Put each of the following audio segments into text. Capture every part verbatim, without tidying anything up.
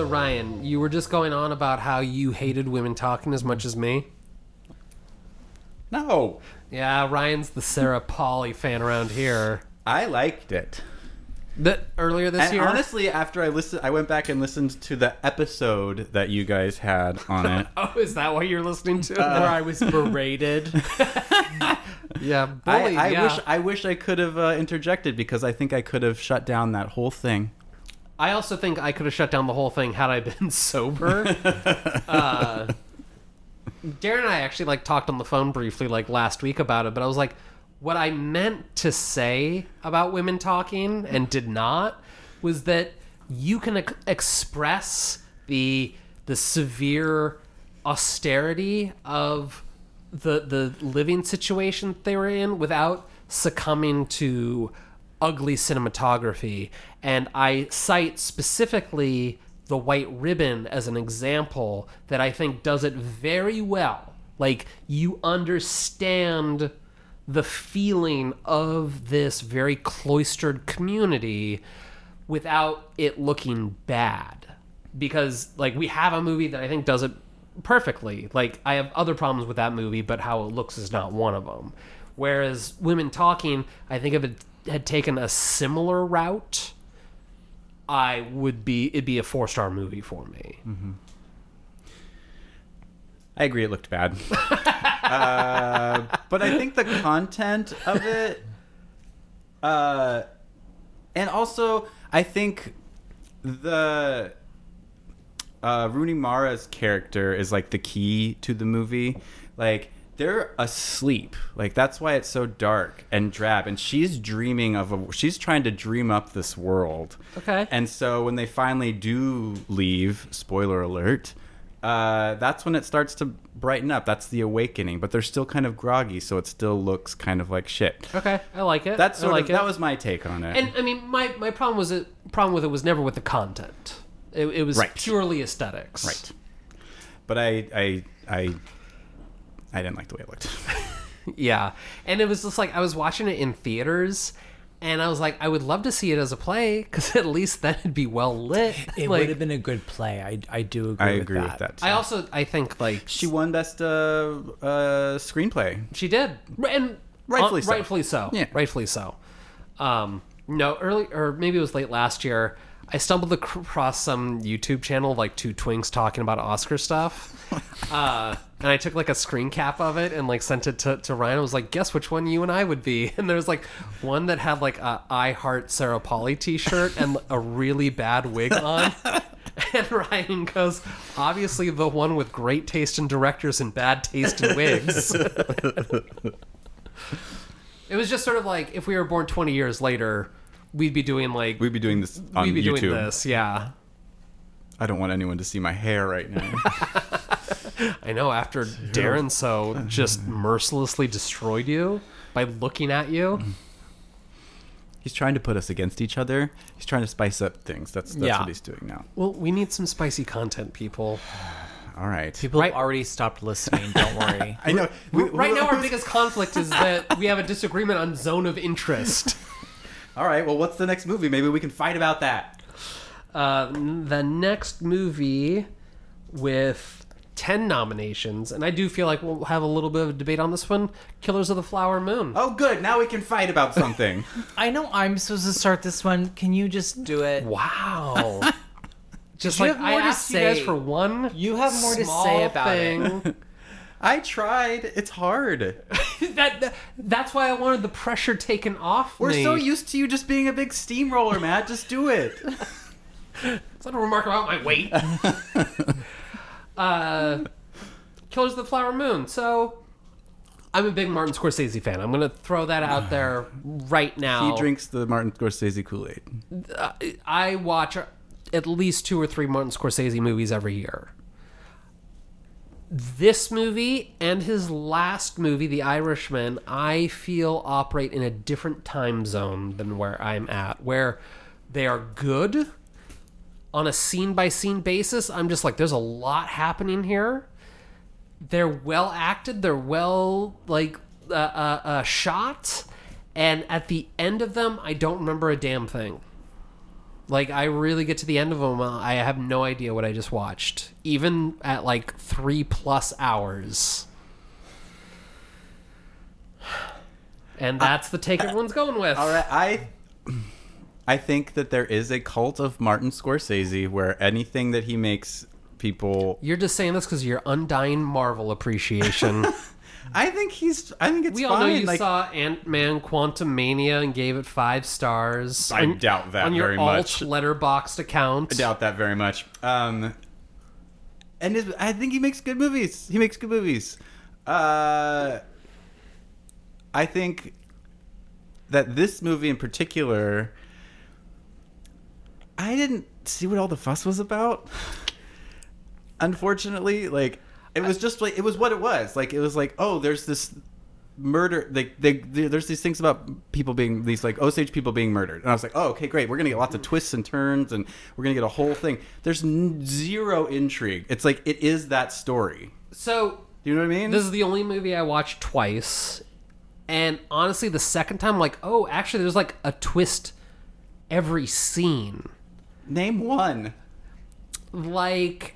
Ryan, you were just going on about how you hated women talking as much as me. No. Yeah, Ryan's the Sarah Polley fan around here. I liked it. The, earlier this and year? honestly, after I listened, I went back and listened to the episode that you guys had on it. Oh, is that what you're listening to? Uh, Where I was berated. Yeah, I, bullied, I yeah. wish I wish I could have uh, interjected because I think I could have shut down that whole thing. I also think I could have shut down the whole thing had I been sober. uh, Darren and I actually like talked on the phone briefly like last week about it, but I was like, what I meant to say about women talking and did not was that you can ex- express the the severe austerity of the the living situation that they were in without succumbing to ugly cinematography. And I cite specifically The White Ribbon as an example that I think does it very well. Like, you understand the feeling of this very cloistered community without it looking bad. Because, like, we have a movie that I think does it perfectly. Like, I have other problems with that movie, but how it looks is not one of them. Whereas Women Talking, I think if it had taken a similar route, I would be, it'd be a four-star movie for me. Mm-hmm. I agree it looked bad. uh, but I think the content of it, uh, and also I think the uh, Rooney Mara's character is like the key to the movie. Like, they're asleep. Like, that's why it's so dark and drab. And she's dreaming of a... She's trying to dream up this world. Okay. And so when they finally do leave, spoiler alert, uh, that's when it starts to brighten up. That's the awakening. But they're still kind of groggy, so it still looks kind of like shit. Okay, I like it. That's I sort like of, it. that was my take on it. And I mean, my, my problem was it problem with it was never with the content. It, it was Right. purely aesthetics. Right. But I... I, I I didn't like the way it looked. Yeah. And it was just like, I was watching it in theaters, and I was like, I would love to see it as a play, because at least then it'd be well lit. It like, would have been a good play. I, I do agree I with agree that. with that, too. I also, I think, like... She won Best uh, uh, Screenplay. She did. And Rightfully uh, so. Rightfully so. Yeah. Rightfully so. Um, no, early, or maybe it was late last year, I stumbled across some YouTube channel, like two twinks talking about Oscar stuff. uh, and I took like a screen cap of it and like sent it to, to Ryan. I was like, guess which one you and I would be? And there was like one that had like a I Heart Sarah Polley t-shirt and a really bad wig on. And Ryan goes, obviously the one with great taste in directors and bad taste in wigs. It was just sort of like, if we were born twenty years later, we'd be doing like... We'd be doing this on We'd be YouTube. doing this, yeah. I don't want anyone to see my hair right now. I know, after Darren so just mercilessly destroyed you by looking at you. He's trying to put us against each other. He's trying to spice up things. That's, that's Yeah. what he's doing now. Well, we need some spicy content, people. All right. People Right. have already stopped listening. Don't worry. I know. We- Right we- now, our biggest conflict is that we have a disagreement on zone of interest. All right. Well, what's the next movie? Maybe we can fight about that. Uh, the next movie with ten nominations, and I do feel like we'll have a little bit of a debate on this one, Killers of the Flower Moon. Oh, good. Now we can fight about something. I know I'm supposed to start this one. Can you just do it? Wow. Just You like have I more to asked you guys say. for one You have more to small say about thing. it. I tried. It's hard. that, that That's why I wanted the pressure taken off We're me. so used to you just being a big steamroller, Matt. Just do it. It's not a remark about my weight. uh, Killers of the Flower Moon. So, I'm a big Martin Scorsese fan. I'm going to throw that out there right now. He drinks the Martin Scorsese Kool-Aid. Uh, I watch at least two or three Martin Scorsese movies every year. This movie and his last movie, The Irishman, I feel operate in a different time zone than where I'm at, where they are good on a scene-by-scene basis. I'm just like, there's a lot happening here. They're well acted. They're well, like, uh, uh, uh, shot. And at the end of them, I don't remember a damn thing. Like, I really get to the end of them, I have no idea what I just watched. Even at, like, three plus hours. And that's the take everyone's going with. All right, I I think that there is a cult of Martin Scorsese where anything that he makes people... You're just saying this because of your undying Marvel appreciation. I think he's... I think it's we fine. all know you like, saw Ant-Man Quantumania and gave it five stars. I on, doubt that on your very much. alt letterboxed account. I doubt that very much. Um, and his, I think he makes good movies. He makes good movies. Uh, I think that this movie in particular, I didn't see what all the fuss was about. Unfortunately, like it was just like it was what it was. Like it was like, oh, there's this murder. Like they, they, there's these things about people being these like Osage people being murdered, and I was like, oh, okay, great. We're gonna get lots of twists and turns, and we're gonna get a whole thing. There's n- zero intrigue. It's like it is that story. So, do you know what I mean? This is the only movie I watched twice. And honestly, the second time, I'm like, oh, actually, there's like a twist every scene. Name one. Like,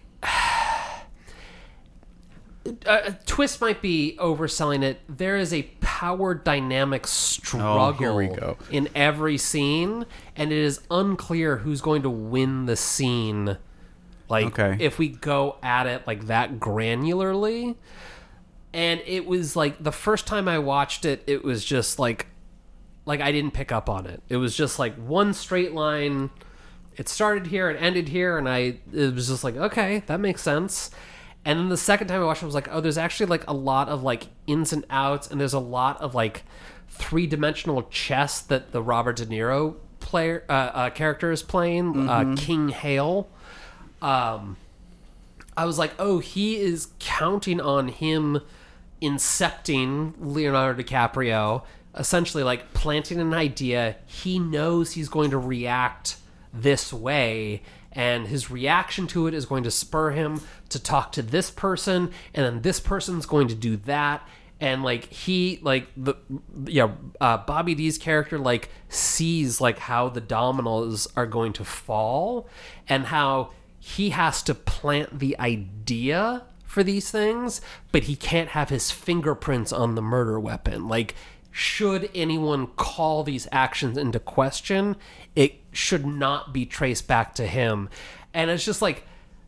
a twist might be overselling it. There is a power dynamic struggle Oh, here we go. in every scene, and it is unclear who's going to win the scene. Like, Okay. if we go at it like that granularly. And it was like the first time I watched it, it was just like, like I didn't pick up on it. It was just like one straight line. It started here and ended here, and I it was just like, okay, that makes sense. And then the second time I watched it, I was like, oh, there's actually like a lot of like ins and outs, and there's a lot of like three dimensional chess that the Robert De Niro player uh, uh, character is playing, mm-hmm. uh, King Hale. Um, I was like, oh, he is counting on him incepting Leonardo DiCaprio, essentially like planting an idea. He knows he's going to react this way, and his reaction to it is going to spur him to talk to this person, and then this person's going to do that. And like he like the yeah uh, Bobby D's character like sees like how the dominoes are going to fall, and how he has to plant the idea for these things, but he can't have his fingerprints on the murder weapon. Like, should anyone call these actions into question, it should not be traced back to him. And it's just like,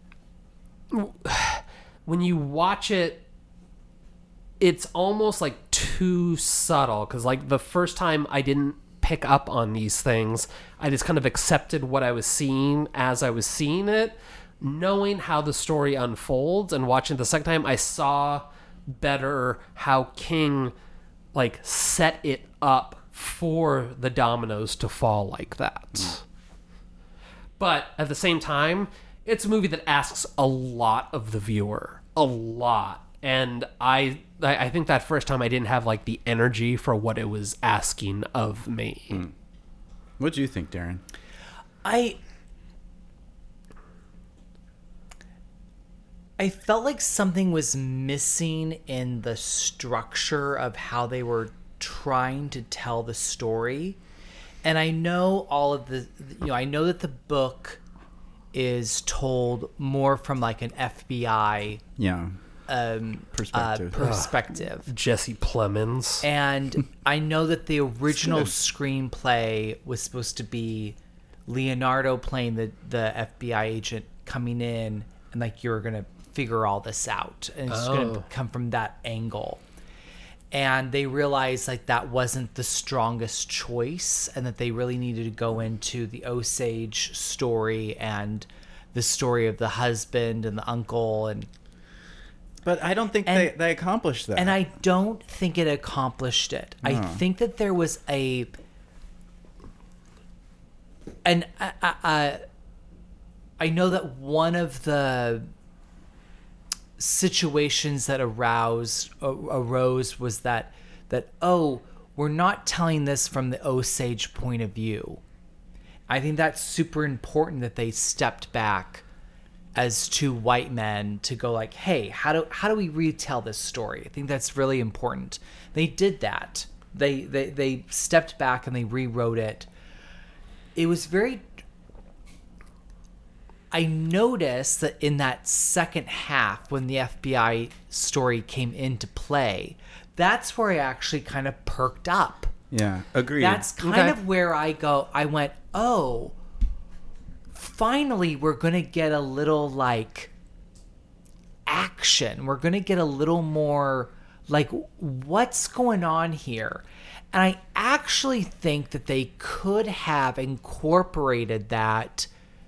when you watch it, it's almost like too subtle, because like the first time I didn't pick up on these things. I just kind of accepted what I was seeing as I was seeing it. Knowing how the story unfolds and watching it the second time, I saw better how King like set it up for the dominoes to fall like that. Mm. But at the same time, it's a movie that asks a lot of the viewer, a lot. And I I think that first time I didn't have like the energy for what it was asking of me. Mm. What do you think, Darren? I I felt like something was missing in the structure of how they were trying to tell the story. And I know all of the, you know, I know that the book is told more from like an F B I yeah um, perspective. Uh, perspective. Ugh, Jesse Plemons. And I know that the original screenplay was supposed to be Leonardo playing the, the F B I agent coming in, and like you're going to figure all this out, and it's oh. going to come from that angle. And they realized like that wasn't the strongest choice, and that they really needed to go into the Osage story and the story of the husband and the uncle. And but I don't think and, they, they accomplished that. And I don't think it accomplished it. No. I think that there was a and I, I, I know that one of the situations that aroused arose was that that oh, we're not telling this from the Osage point of view. I think that's super important that they stepped back as two white men to go like, hey, how do how do we retell this story? I think that's really important. They did that. They they they stepped back and they rewrote it. It was very I noticed that in that second half, when the F B I story came into play, that's where I actually kind of perked up. Yeah, agreed. That's kind Okay. of where I go, I went, oh, finally we're going to get a little like action. We're going to get a little more like what's going on here. And I actually think that they could have incorporated that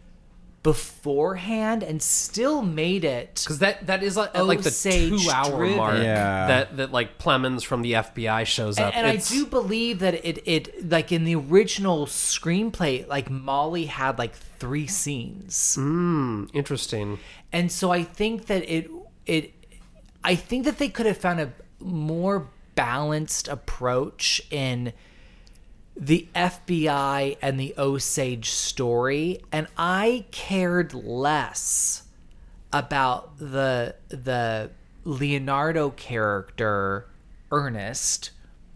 beforehand and still made it Because that that is like, at like the Osage two hour driven. mark Yeah. that that like Plemons from the F B I shows up. And, and I It's- do believe that it, it like in the original screenplay, like Molly had like three scenes, Hmm, interesting. and so I think that it it I think that they could have found a more balanced approach in the F B I and the Osage story, and I cared less about the the Leonardo character Ernest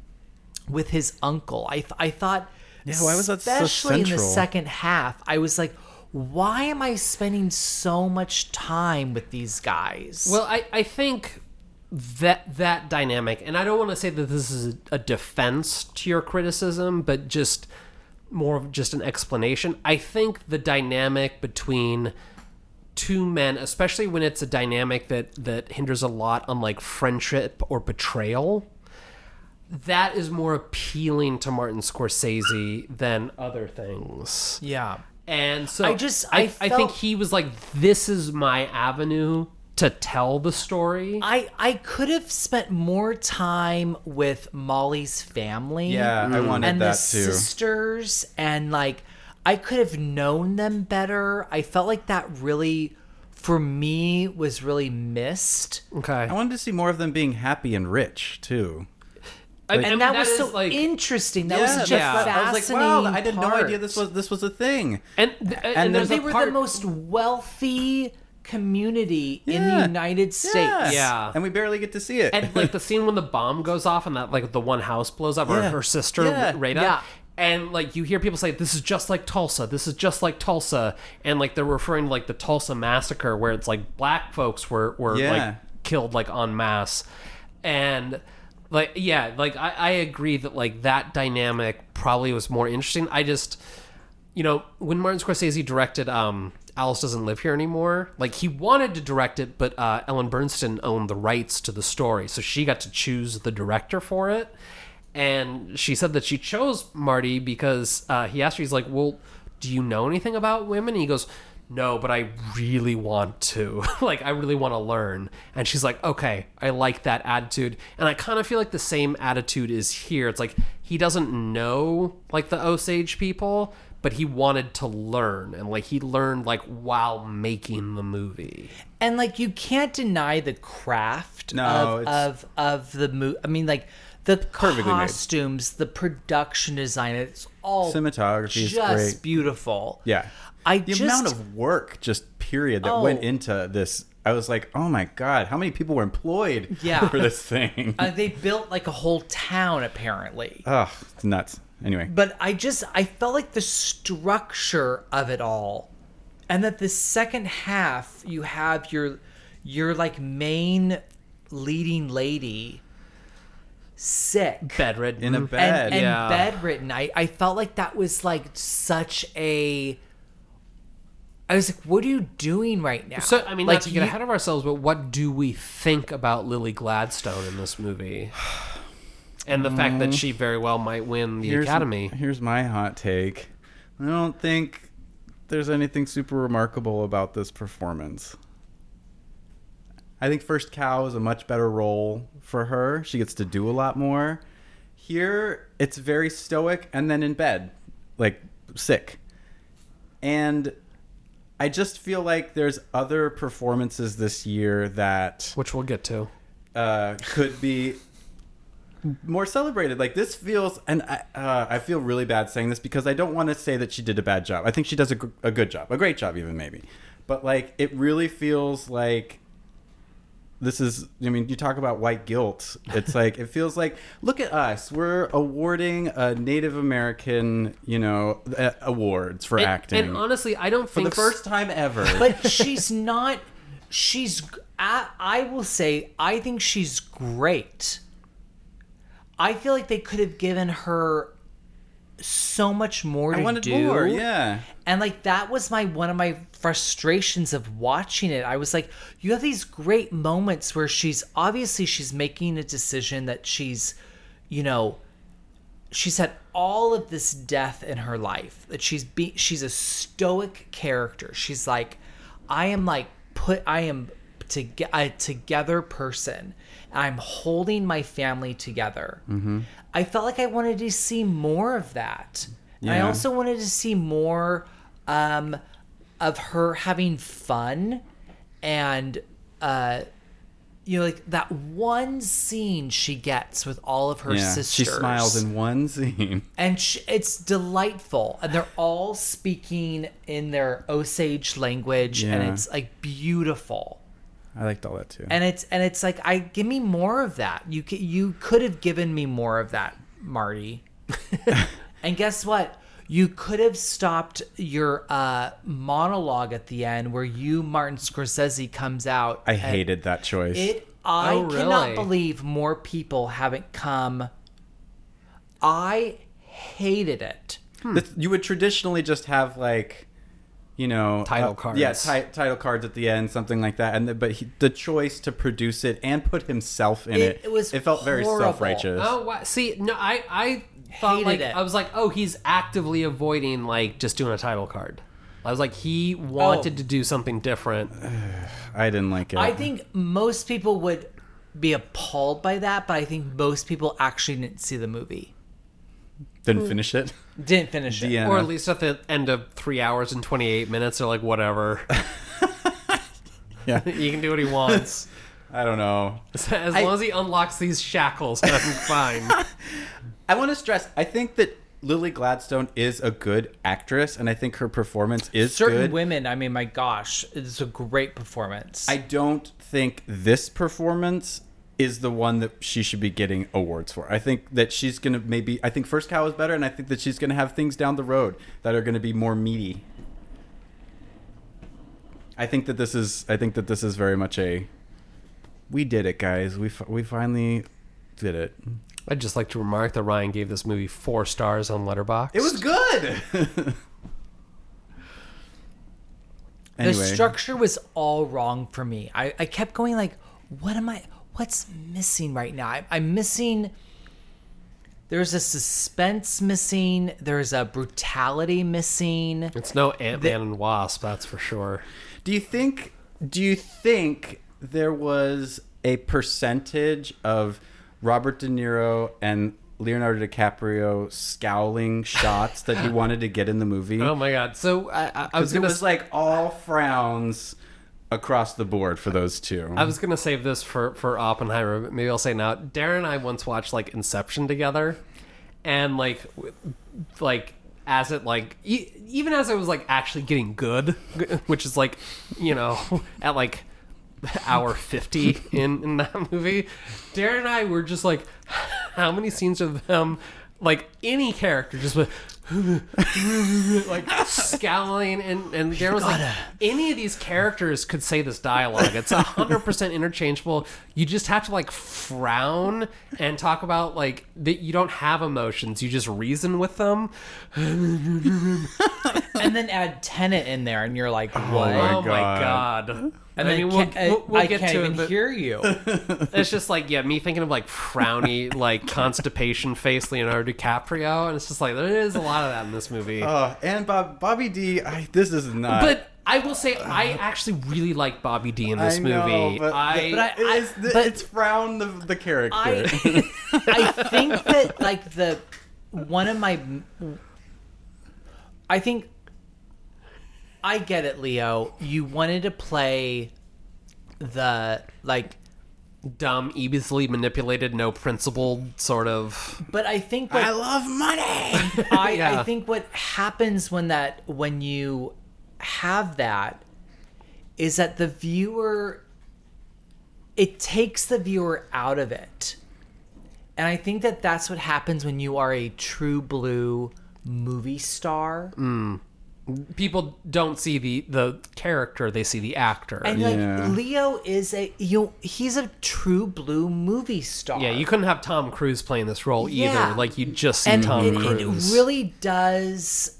with his uncle. I th- I thought, Yeah, why was that so especially in the central? second half, I was like, why am I spending so much time with these guys? Well, I, I think that that dynamic, and I don't want to say that this is a defense to your criticism, but just more of just an explanation. I think the dynamic between two men, especially when it's a dynamic that that hinders a lot on like friendship or betrayal, that is more appealing to Martin Scorsese than other things. yeah. And so I just- I, I I think felt- he was like, this is my avenue to tell the story. I, I could have spent more time with Molly's family. Yeah, I wanted and that the too. sisters, and like I could have known them better. I felt like that really, for me, was really missed. Okay. I wanted to see more of them being happy and rich too. I- And, I mean, that was is, so like, interesting. That yeah, was such a yeah. fascinating I was like, wow, I had no part. idea this was this was a thing. and and, and then there's They a were part, the most wealthy community in the Yeah. United States. Yeah. and we barely get to see it. and like the scene when the bomb goes off and that like the one house blows up, or Yeah. her sister Yeah. Rada. Yeah. And like you hear people say, this is just like Tulsa, this is just like Tulsa, and like they're referring to like the Tulsa massacre where it's like black folks were were Yeah. like killed like en masse. And like yeah, like I, I agree that like that dynamic probably was more interesting. I just, you know, when Martin Scorsese directed um Alice Doesn't Live Here Anymore, like he wanted to direct it, but uh, Ellen Bernstein owned the rights to the story, so she got to choose the director for it. And she said that she chose Marty because uh, he asked her, he's like, well, do you know anything about women? And he goes, no, but I really want to. Like, I really want to learn. And she's like, okay, I like that attitude. And I kind of feel like the same attitude is here. It's like he doesn't know, like, the Osage people, but he wanted to learn. And, like, he learned, like, while making the movie. And like you can't deny the craft No, of, it's- of of the movie. I mean, like the Perfectly made. costumes, the production design, it's all Cinematography is just great. beautiful. Yeah. I the just amount of work, just period, that Oh. went into this. I was like, oh my God, how many people were employed Yeah. for this thing? uh, they built like a whole town apparently. Ugh, it's nuts. Anyway. But I just I felt like the structure of it all, and that the second half you have your your like main leading lady sick Bedridden. In a bed. and, and yeah. bedridden. I, I felt like that was like such a. I was like, what are you doing right now? So, I mean, like not to get you- ahead of ourselves, but what do we think about Lily Gladstone in this movie? And the fact that she very well might win the here's, Academy. Here's my hot take. I don't think there's anything super remarkable about this performance. I think First Cow is a much better role for her. She gets to do a lot more. Here, it's very stoic and then in bed, like sick. And I just feel like there's other performances this year that Which we'll get to. uh, could be more celebrated. Like this feels, and I, uh, I feel really bad saying this because I don't want to say that she did a bad job. I think she does a, g- a good job, a great job even maybe. But like it really feels like this is, I mean, you talk about white guilt. It's like, it feels like, look at us. We're awarding a Native American, you know, uh, awards for And, acting. and honestly, I don't for think the first time ever. But she's not. She's. I, I will say, I think she's great. I feel like they could have given her so much more to I wanted do. more, yeah. And like that was my one of my frustrations of watching it. I was like, you have these great moments where she's obviously she's making a decision that she's, you know, she's had all of this death in her life. That she's be she's a stoic character. She's like, I am like put I am to a together person. I'm holding my family together. Mm-hmm. I felt like I wanted to see more of that. Yeah. And I also wanted to see more um, of her having fun and, uh, you know, like that one scene she gets with all of her yeah, sisters. She smiles in one scene. And she, it's delightful. And they're all speaking in their Osage language. Yeah. And it's like beautiful. I liked all that too. And it's and it's like, I give me more of that. You c- you could have given me more of that, Marty. And guess what? You could have stopped your uh, monologue at the end where you, Martin Scorsese, comes out. I hated that choice. It. I Oh, cannot really? believe more people haven't come. I hated it. This- you would traditionally just have like, you know, Title uh, cards. Yeah, ti- title cards at the end, something like that. And the, but he, the choice to produce it and put himself in It- it, it was it felt very horrible. self-righteous. Oh, wow. See, no, I, I thought Hated like it. I was like, oh, he's actively avoiding like just doing a title card. I was like, he wanted Oh. to do something different. I didn't like it. I think most people would be appalled by that, but I think most people actually didn't see the movie. didn't finish it. Didn't finish it. Yeah. Or at least at the end of three hours and twenty-eight minutes, they're like, whatever. Yeah, He can do what he wants. I don't know. As I- long as he unlocks these shackles, I'm fine. I want to stress. I think that Lily Gladstone is a good actress, and I think her performance is Certain good. women, I mean, my gosh, it's a great performance. I don't think this performance is the one that she should be getting awards for. I think that she's going to maybe... I think First Cow is better, and I think that she's going to have things down the road that are going to be more meaty. I think that this is... I think that this is very much a... We did it, guys. We, fi- we finally did it. I'd just like to remark that Ryan gave this movie four stars on Letterboxd. It was good! Anyway. The structure was all wrong for me. I, I kept going like, what am I... What's missing right now? I, I'm missing... There's a suspense missing. There's a brutality missing. It's no Ant-Man and Wasp, that's for sure. Do you think do you think there was a percentage of Robert De Niro and Leonardo DiCaprio scowling shots that he wanted to get in the movie? Oh my god. So I, I, I was Because it gonna was like all frowns across the board for those two. I was gonna save this for for Oppenheimer, but maybe I'll say now. Darren and I once watched like Inception together, and like w- like as it like e- even as it was like actually getting good, which is like, you know, at like hour fifty in in that movie, Darren and I were just like, how many scenes of them, like any character just with like scowling, and and Darren was like, any of these characters could say this dialogue. It's a hundred percent interchangeable. You just have to like frown and talk about like that. You don't have emotions. You just reason with them. And then add Tenet in there, and you're like, what? my Oh my God. god. And I then mean, we'll, can't- we'll, we'll I get can't to even it, but hear you. it's just like, yeah, me thinking of like frowny, like constipation face Leonardo DiCaprio, and it's just like there is a lot of that in this movie. Oh, and Bob, Bobby D. I, this is not. But I will say, I actually really like Bobby D in this I know, movie. But, I, but I- it's, the, but- it's frown the, the character. I I think that like the one of my I think I get it, Leo. You wanted to play the like dumb, easily manipulated, no principled sort of. but I think what I love money. I, Yeah. I think what happens when that when you have that is that the viewer it takes the viewer out of it. And I think that that's what happens when you are a true blue movie star. Mm. People don't see the, the character, they see the actor. And Yeah. like Leo is a you know, he's a true blue movie star. Yeah, you couldn't have Tom Cruise playing this role Yeah. either. Like, you just see and Tom it, Cruise. it really does.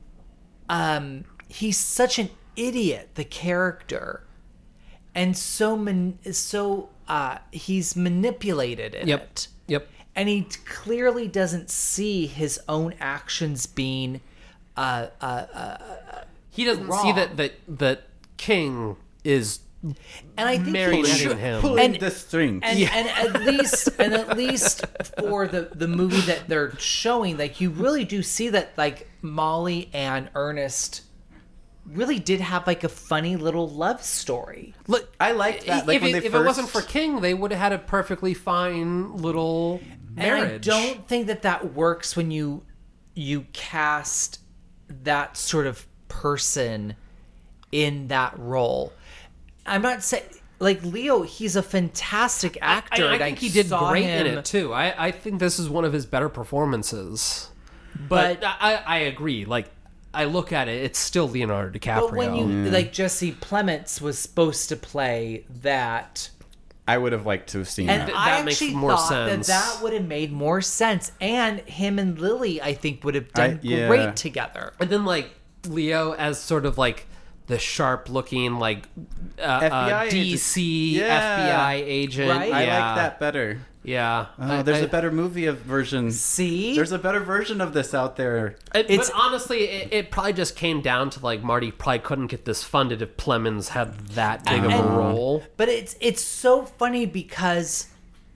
Um, he's such an idiot, the character, and so man, so uh, he's manipulated in Yep. it. Yep. And he clearly doesn't see his own actions being. Uh, uh, uh, He doesn't wrong. see that, that that King is and I think he marioneting should- him. Pulling And- the strings. And, and at least and at least for the the movie that they're showing, like you really do see that like Molly and Ernest really did have like a funny little love story. Look, I liked that. Like if, when it, they if first... it wasn't for King, they would have had a perfectly fine little marriage. And I don't think that that works when you you cast that sort of person in that role. I'm not saying like Leo, he's a fantastic actor. I, I and think he did saw great him, in it too. I, I think this is one of his better performances. But, But- I, I agree. Like, I look at it, it's still Leonardo DiCaprio. But when you like Jesse Plemons was supposed to play that. I would have liked to have seen And that. Th- I that makes actually more thought sense. that that would have made more sense, and him and Lily, I think, would have done I- yeah. great together. And then, like, Leo as sort of like the sharp looking, like, uh, F B I uh, agent. D C Yeah. F B I agent. Right? Yeah. I like that better. Yeah. Oh, I- there's I- a better movie of version. See, There's a better version of this out there. It, It's- but honestly, it, it probably just came down to like Marty probably couldn't get this funded if Plemons had that big of a And- role. but it's it's so funny because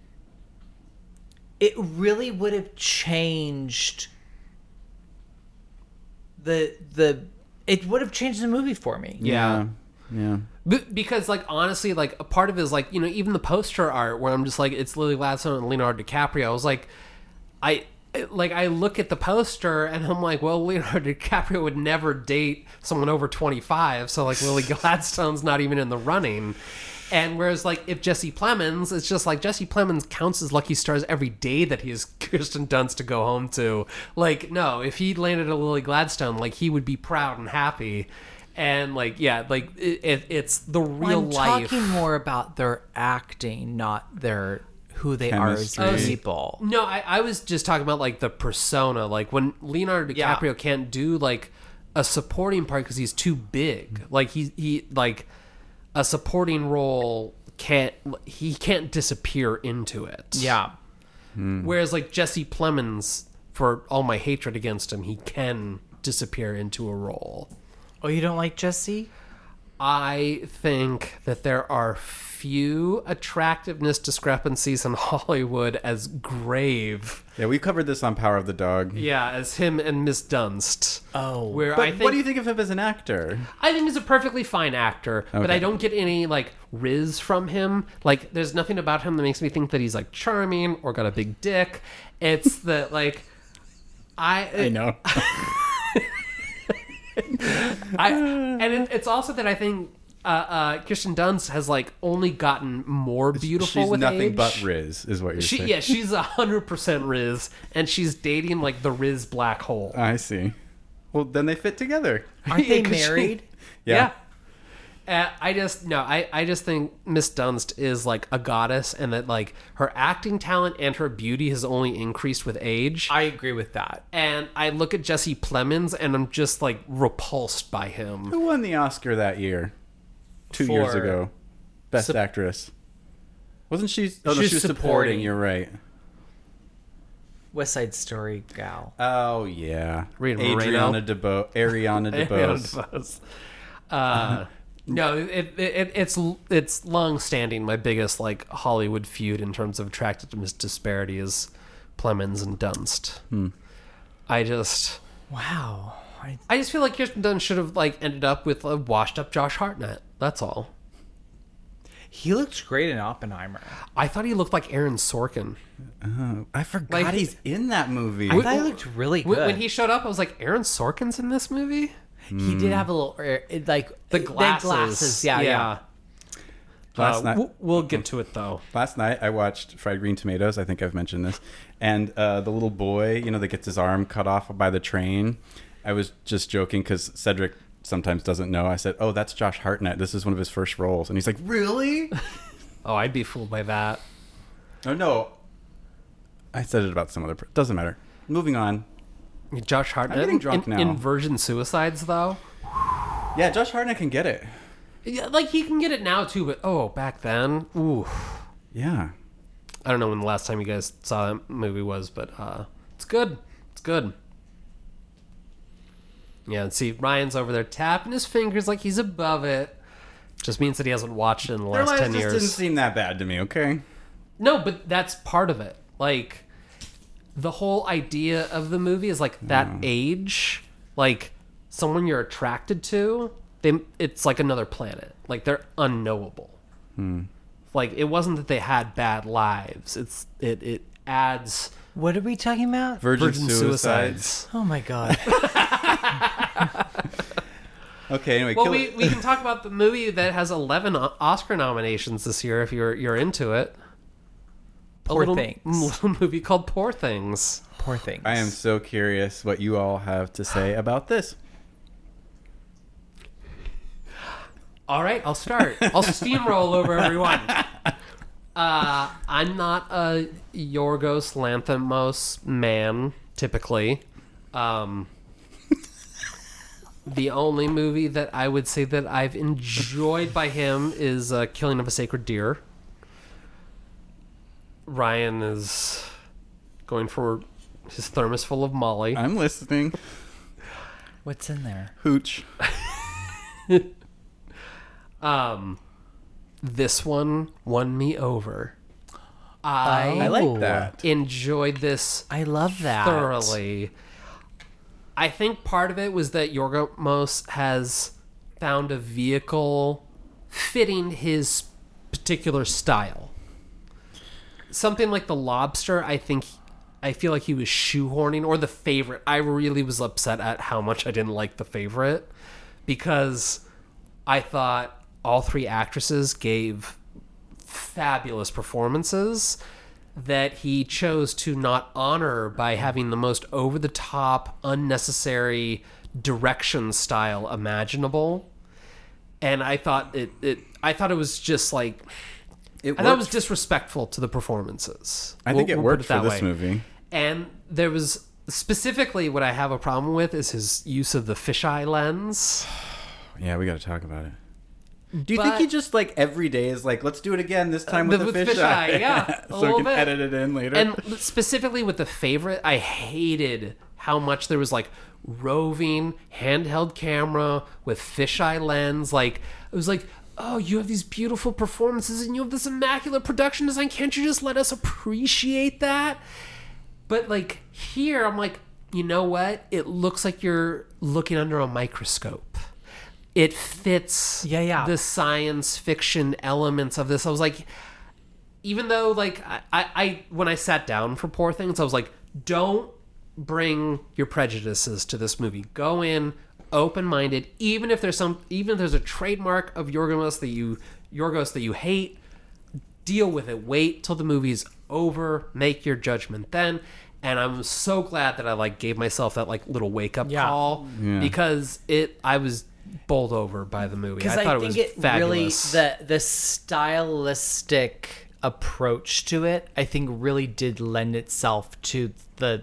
it really would have changed the the it would have changed the movie for me. Yeah. Yeah. B- because like honestly, like a part of it is like, you know, even the poster art where I'm just like, it's Lily Gladstone and Leonardo DiCaprio. I was like, I like I look at the poster and I'm like, well, Leonardo DiCaprio would never date someone over twenty-five, so like Lily Gladstone's not even in the running. And whereas like if Jesse Plemons, it's just like Jesse Plemons counts as lucky stars every day that he has Kirsten Dunst to go home to. Like, no, if he landed a Lily Gladstone, like he would be proud and happy. And like, yeah, like it, it, it's the real I'm life. talking more about their acting, not their who they are as Chemistry. people. No, I, I was just talking about like the persona. Like when Leonardo Yeah. DiCaprio can't do like a supporting part because he's too big. Like he he like a supporting role can't he can't disappear into it. Yeah. Whereas like Jesse Plemons, for all my hatred against him, he can disappear into a role. Oh, you don't like Jesse? I think that there are few attractiveness discrepancies in Hollywood as grave, Yeah, we covered this on Power of the Dog. yeah, as him and Miss Dunst. Oh. Where But I think what do you think of him as an actor? I think he's a perfectly fine actor, but Okay. I don't get any like riz from him. Like, there's nothing about him that makes me think that he's like charming or got a big dick. It's that like I I know. I, and it, it's also that I think uh, uh, Kirsten Dunst has like only gotten more beautiful She's with nothing age. but Riz, is what you're She, saying. yeah, she's a hundred percent Riz, and she's dating like the Riz black hole. I see. Well, then they fit together. Aren't they 'cause she- married? Yeah. Uh, I just no, I, I just think Miss Dunst is like a goddess, and that like her acting talent and her beauty has only increased with age. I agree with that. And I look at Jesse Plemons, and I'm just like repulsed by him. Who won the Oscar that year? Two For- years ago. Best Sup- actress. Wasn't she? Oh, no, She was she was supporting. supporting. You're right. West Side Story gal. Oh, yeah. Rita Moreno. Adriana DeBose. Ariana DeBose. DeBose. Uh, no, it, it it's it's long standing. My biggest like Hollywood feud in terms of attractiveness disparity is Plemons and Dunst. Hmm. I just Wow. I, I just feel like Kirsten Dunst should have like ended up with a washed up Josh Hartnett. That's all. he looked great in Oppenheimer. I thought he looked like Aaron Sorkin. Oh, I forgot Like- he's in that movie. I thought he looked really good. When, when he showed up, I was like, Aaron Sorkin's in this movie? he did have a little er, it, like The glasses. glasses. Yeah, yeah. Last Uh, night, w- we'll get to it though. last night I watched Fried Green Tomatoes. I think I've mentioned this. And uh, the little boy, you know, that gets his arm cut off by the train. I was just joking because Cedric sometimes doesn't know. I said, "Oh, that's Josh Hartnett. This is one of his first roles." And he's like, "Really?" Oh, I'd be fooled by that. Oh no, I said it about some other. Per- Doesn't matter. Moving on. Josh Hartnett I'm getting drunk in, now. in Virgin Suicides, though. Yeah, Josh Hartnett can get it. Yeah, like he can get it now too, but oh, back then, ooh, Yeah. I don't know when the last time you guys saw that movie was, but uh, it's good. It's good. Yeah, and see, Ryan's over there tapping his fingers like he's above it. Just means that he hasn't watched it in the Their last lives ten just years. didn't seem that bad to me. Okay. No, but that's part of it. Like, the whole idea of the movie is like that age, like someone you're attracted to, they it's like another planet. Like they're unknowable. Hmm. Like it wasn't that they had bad lives. It's it it adds What are we talking about? Virgin, Virgin suicides. Suicides. Oh my god. Okay. Anyway, Well, kill we, it. we can talk about the movie that has eleven O- Oscar nominations this year if you're you're into it. A Poor little, Things. little movie called Poor Things. Poor things. I am so curious what you all have to say about this. All right, I'll start. I'll steamroll over everyone. Uh, I'm not a Yorgos Lanthimos man, typically. Um, the only movie that I would say that I've enjoyed by him is uh, Killing of a Sacred Deer. Ryan is going for his thermos full of Molly. I'm listening. What's in there? Hooch. Um, this one won me over. I, Oh. I like that. enjoyed this I love that. thoroughly. I think part of it was that Yorgos has found a vehicle fitting his particular style. Something like The Lobster, I think, I feel like he was shoehorning, or The Favorite. I really was upset at how much I didn't like The Favorite because I thought all three actresses gave fabulous performances that he chose to not honor by having the most over-the-top, unnecessary direction style imaginable. And I thought it, it I thought it was just like It I thought it worked. was disrespectful to the performances. I think We'll- it we'll put worked for that this way. movie. And there was specifically what I have a problem with is his use of the fisheye lens. Yeah, we got to talk about it. Do you think But- he just like every day is like, let's do it again this time with Uh, the with fish fisheye, eye? yeah, a so little we can bit. edit it in later. And specifically with The Favorite, I hated how much there was like roving handheld camera with fisheye lens. Like it was like, oh, you have these beautiful performances and you have this immaculate production design. Can't you just let us appreciate that? But like here, I'm like, you know what? It looks like you're looking under a microscope. It fits Yeah, yeah. the science fiction elements of this. I was like, even though like I, I, I when I sat down for Poor Things, I was like, don't bring your prejudices to this movie. Go in open-minded, even if there's some even if there's a trademark of Yorgos that you Yorgos that you hate, deal with it. Wait till the movie's over, make your judgment then. And I'm so glad that I like gave myself that like little wake-up Yeah. call Yeah. because it I was bowled over by the movie. I Because thought I, it think was it fabulous. really the the stylistic approach to it, I think, really did lend itself to the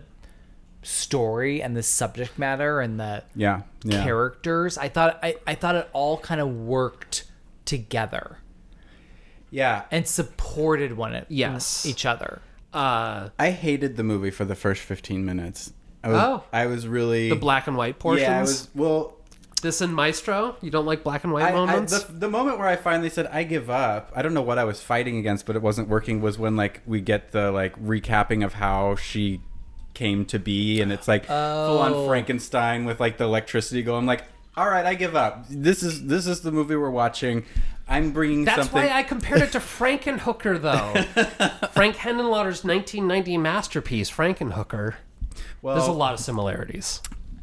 story and the subject matter and the yeah, yeah. characters. I thought I, I thought it all kind of worked together Yeah. and supported one e- Yes. each other. uh, I hated the movie for the first fifteen minutes. I was, Oh. I was really the black and white portions. Yeah, I was well. This and Maestro? You don't like black and white I, I, moments? the, the moment where I finally said I give up, I don't know what I was fighting against, but it wasn't working. Was when like we get the like recapping of how she came to be, and it's like full on Oh. Frankenstein with like the electricity going. I'm like, all right, I give up. This is this is the movie we're watching. I'm bringing That's something. why I compared it to Frankenhooker, though. Frank Henenlotter's nineteen ninety masterpiece, Frankenhooker. well, There's a lot of similarities.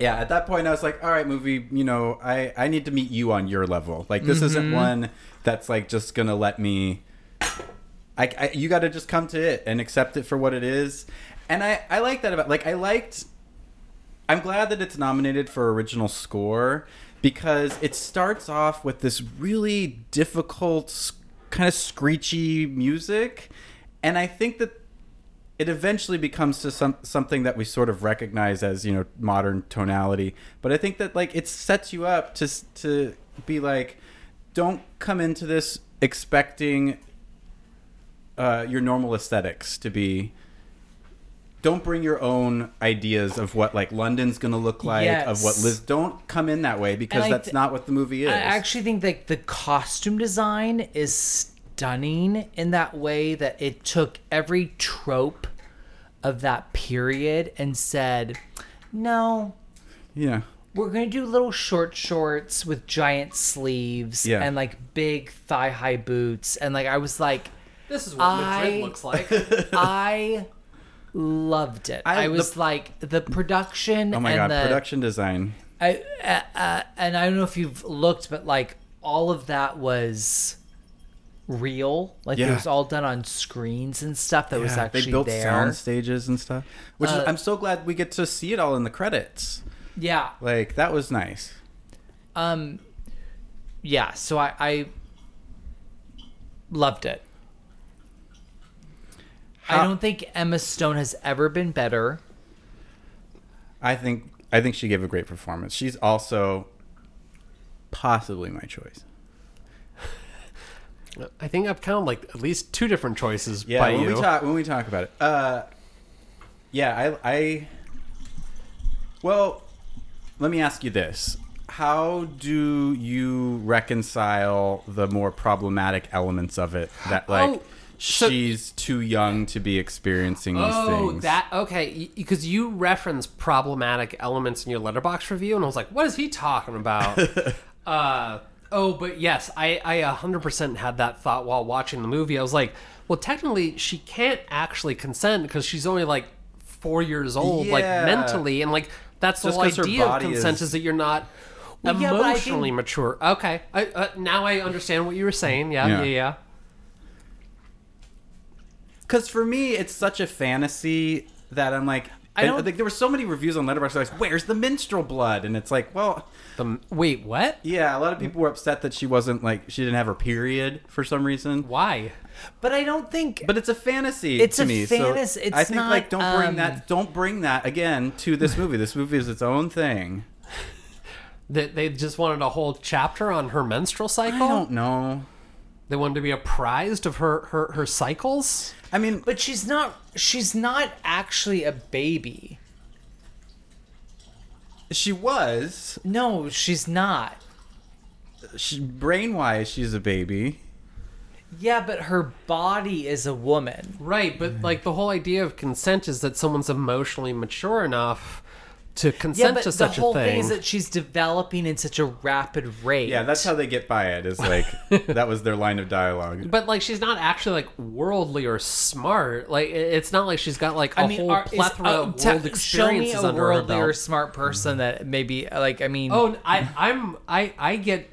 yeah, at that point I was like, all right, movie, you know, I, I need to meet you on your level. Like, this mm-hmm. isn't one that's like just gonna let me. I, I you got to just come to it and accept it for what it is. And I, I like that about, like, I liked. I'm glad that it's nominated for original score because it starts off with this really difficult, kind of screechy music, and I think that it eventually becomes to some something that we sort of recognize as, you know, modern tonality. But I think that, like, it sets you up to to be like, don't come into this expecting uh, your normal aesthetics to be. Don't bring your own ideas of what, like, London's going to look like, yes. of what Liz... Don't come in that way, because that's th- not what the movie is. I actually think that the costume design is stunning in that way that it took every trope of that period and said, no. Yeah. We're going to do little short shorts with giant sleeves yeah. and, like, big thigh-high boots. And, like, I was like... This is what I, Madrid looks like. I... loved it. I, I was the, like the production. Oh my and god, the, production design. I uh, uh, and I don't know if you've looked, but like all of that was real. Like yeah. it was all done on screens and stuff. That yeah, was actually they built there. sound stages and stuff. Which uh, is, I'm so glad we get to see it all in the credits. Yeah, like that was nice. Um, yeah. So I, I loved it. I don't think Emma Stone has ever been better. I think I think she gave a great performance. She's also possibly my choice. I think I've counted like at least two different choices yeah, by when you. We talk, when we talk about it. Uh, yeah, I, I... Well, let me ask you this. How do you reconcile the more problematic elements of it that, like... Oh. So, she's too young to be experiencing these oh, things. Oh, that okay? Because you reference problematic elements in your Letterboxd review, and I was like, "What is he talking about?" uh, oh, but yes, I I one hundred percent had that thought while watching the movie. I was like, "Well, technically, she can't actually consent because she's only like four years old, yeah. like mentally, and like that's the whole idea of consent is... is that you're not." Well, emotionally yeah, think... mature. Okay, I, uh, now I understand what you were saying. Yeah, yeah, yeah. yeah. Because for me, it's such a fantasy that I'm like, I don't think there were so many reviews on Letterboxd. Like, where's the menstrual blood? And it's like, well, the wait, what? Yeah, a lot of people were upset that she wasn't like she didn't have her period for some reason. Why? But I don't think. But it's a fantasy. It's to a me. fantasy. So it's I think not, like don't bring um, that. Don't bring that again to this movie. This movie is its own thing. That they just wanted a whole chapter on her menstrual cycle. I don't know. They wanted to be apprised of her, her, her cycles? I mean... But she's not... She's not actually a baby. She was. No, she's not. She, brain-wise, she's a baby. Yeah, but her body is a woman. Right, but like the whole idea of consent is that someone's emotionally mature enough to consent yeah, to such a thing. The whole thing is that she's developing in such a rapid rate. Yeah, that's how they get by it, is like, that was their line of dialogue. But like, she's not actually like worldly or smart. Like, it's not like she's got like a I mean, whole are, plethora is, uh, of world t- experiences show me a under her belt. Worldly or smart person that maybe, like, I mean... Oh, I, I'm, I, I get...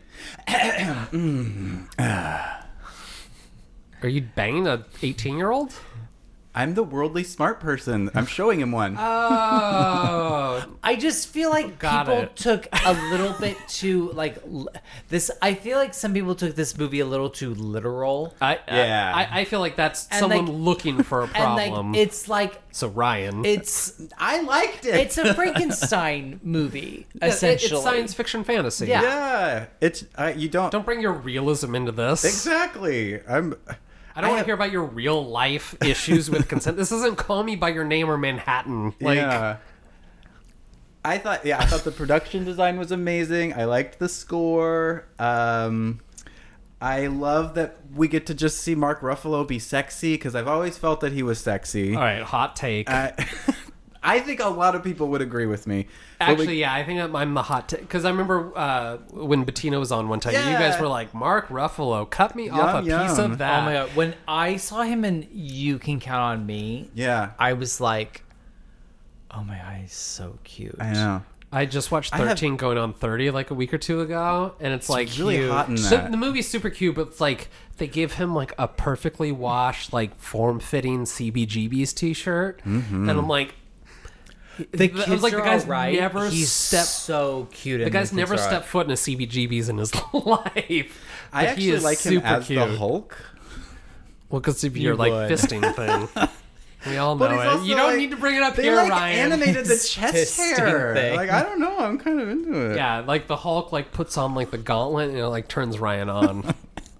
Are you banging a eighteen-year-old? I'm the worldly smart person. I'm showing him one. Oh. I just feel like Got people it. took a little bit too, like, l- this. I feel like some people took this movie a little too literal. I, yeah. I, I feel like that's and someone like, looking for a problem. And like, it's like. So, Ryan. It's. I liked it. It's a Frankenstein movie, essentially. It's science fiction fantasy. Yeah. Yeah. It's, uh, you don't. Don't bring your realism into this. Exactly. I'm. I don't I want to have... hear about your real life issues with consent. This isn't Call Me by Your Name or Manhattan. Like, yeah. I thought, yeah, I thought the production design was amazing. I liked the score. Um, I love that we get to just see Mark Ruffalo be sexy because I've always felt that he was sexy. All right, hot take. Uh, I think a lot of people would agree with me. Actually, we, yeah, I think I'm the hot take because I remember uh, when Bettina was on one time, yeah. you guys were like, "Mark Ruffalo, cut me yum, off a yum. piece of that." Oh my god! When I saw him in You Can Count on Me, yeah, I was like, "Oh my god, he's so cute." I know. I just watched I have- thirteen going on thirty like a week or two ago, and it's, like really cute. hot in So that. the movie's super cute, but it's like they give him like a perfectly washed, like form-fitting C B G B's t-shirt, Mm-hmm. and I'm like, The I was kids like, are the guy's all right. never He's stepped- so cute. the guy's never stepped foot in a C B G B's in his life. I But he actually is like him super as cute. the Hulk. Well, because of your like would. fisting thing. We all But know he's it. also, You don't like- need to bring it up They here, like Ryan. animated the His chest fisting hair. thing. Like I don't know, I'm kind of into it. Yeah, like the Hulk like puts on like the gauntlet and it like turns Ryan on.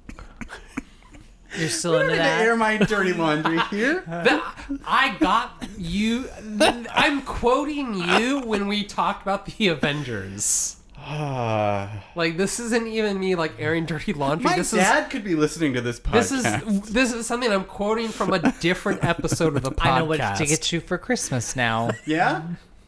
You're still I don't into need to air that. my dirty laundry here. The- I got you. I'm quoting you when we talked about the Avengers. Ah. Like this isn't even me like airing dirty laundry. My this dad could be listening to this is podcast. this is this is something I'm quoting from a different episode of the podcast. I know what to get you for Christmas now. Yeah?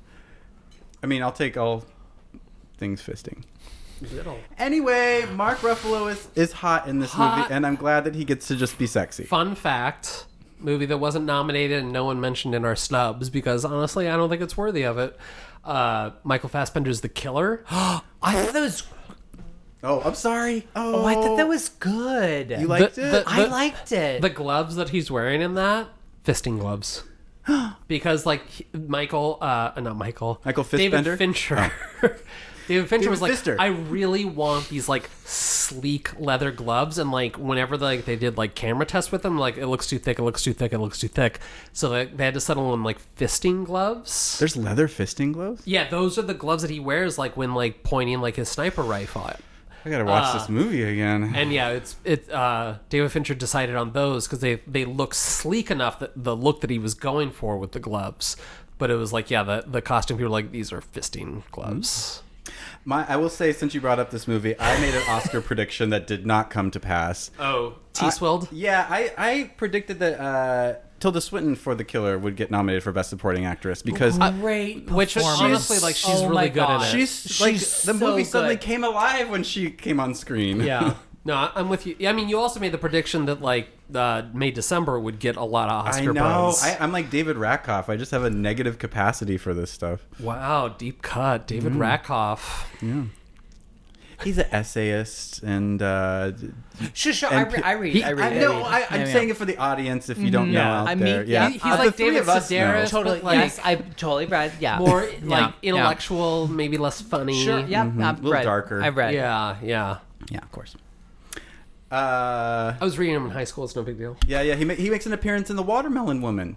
I mean, I'll take all things fisting. Little. Anyway, Mark Ruffalo is, is hot in this Hot. movie, and I'm glad that he gets to just be sexy. Fun fact: movie that wasn't nominated and no one mentioned in our snubs because honestly, I don't think it's worthy of it. Uh, Michael Fassbender's The Killer. I thought that was. Oh, I'm sorry. Oh, Oh, I thought that was good. You liked The- it? the- I liked it. The gloves that he's wearing in that, fisting gloves. Because like he- Michael, uh, not Michael, Michael David Fistbender? Fincher. David Fincher David was like, Fister. I really want these like sleek leather gloves, and like whenever like they did like camera tests with them, like it looks too thick, it looks too thick, it looks too thick. So like, they had to settle on like fisting gloves. There's leather fisting gloves? Yeah, those are the gloves that he wears like when like pointing like his sniper rifle. I gotta watch Uh, this movie again. And yeah, it's it. Uh, David Fincher decided on those because they they look sleek enough that the look that he was going for with the gloves. But it was like, yeah, the the costume people were like, these are fisting gloves. My, I will say, since you brought up this movie, I made an Oscar prediction that did not come to pass. Oh, T-Swilled. Yeah, I, I predicted that uh, Tilda Swinton for The Killer would get nominated for Best Supporting Actress because Great which performance. honestly, like, she's Oh really my good in God. it. she's like She's the so movie suddenly good. came alive when she came on screen. Yeah. No, I- I'm with you. I mean, you also made the prediction that like uh, May December would get a lot of I Oscar know. buzz. I, I'm like David Rakoff. I just have a negative capacity for this stuff. Wow, deep cut, David Rakoff. Yeah. He's an essayist and. Uh, Sure, sure. and I, re- I read. he- I read. I I know. read. I, I'm Yeah, yeah. saying it for the audience if you don't know Yeah. out I mean, there. yeah, Yeah, He's Uh, like the three David of us know. Sedaris. Totally. but, like, yes, I totally read. Yeah. More Yeah, like yeah. intellectual, maybe less funny. Sure. Yeah. I've A little read. darker. I've read. Yeah, yeah. Yeah, of course. Uh, I was reading him in high school. It's no big deal. yeah, yeah. He ma- he makes an appearance in The Watermelon Woman,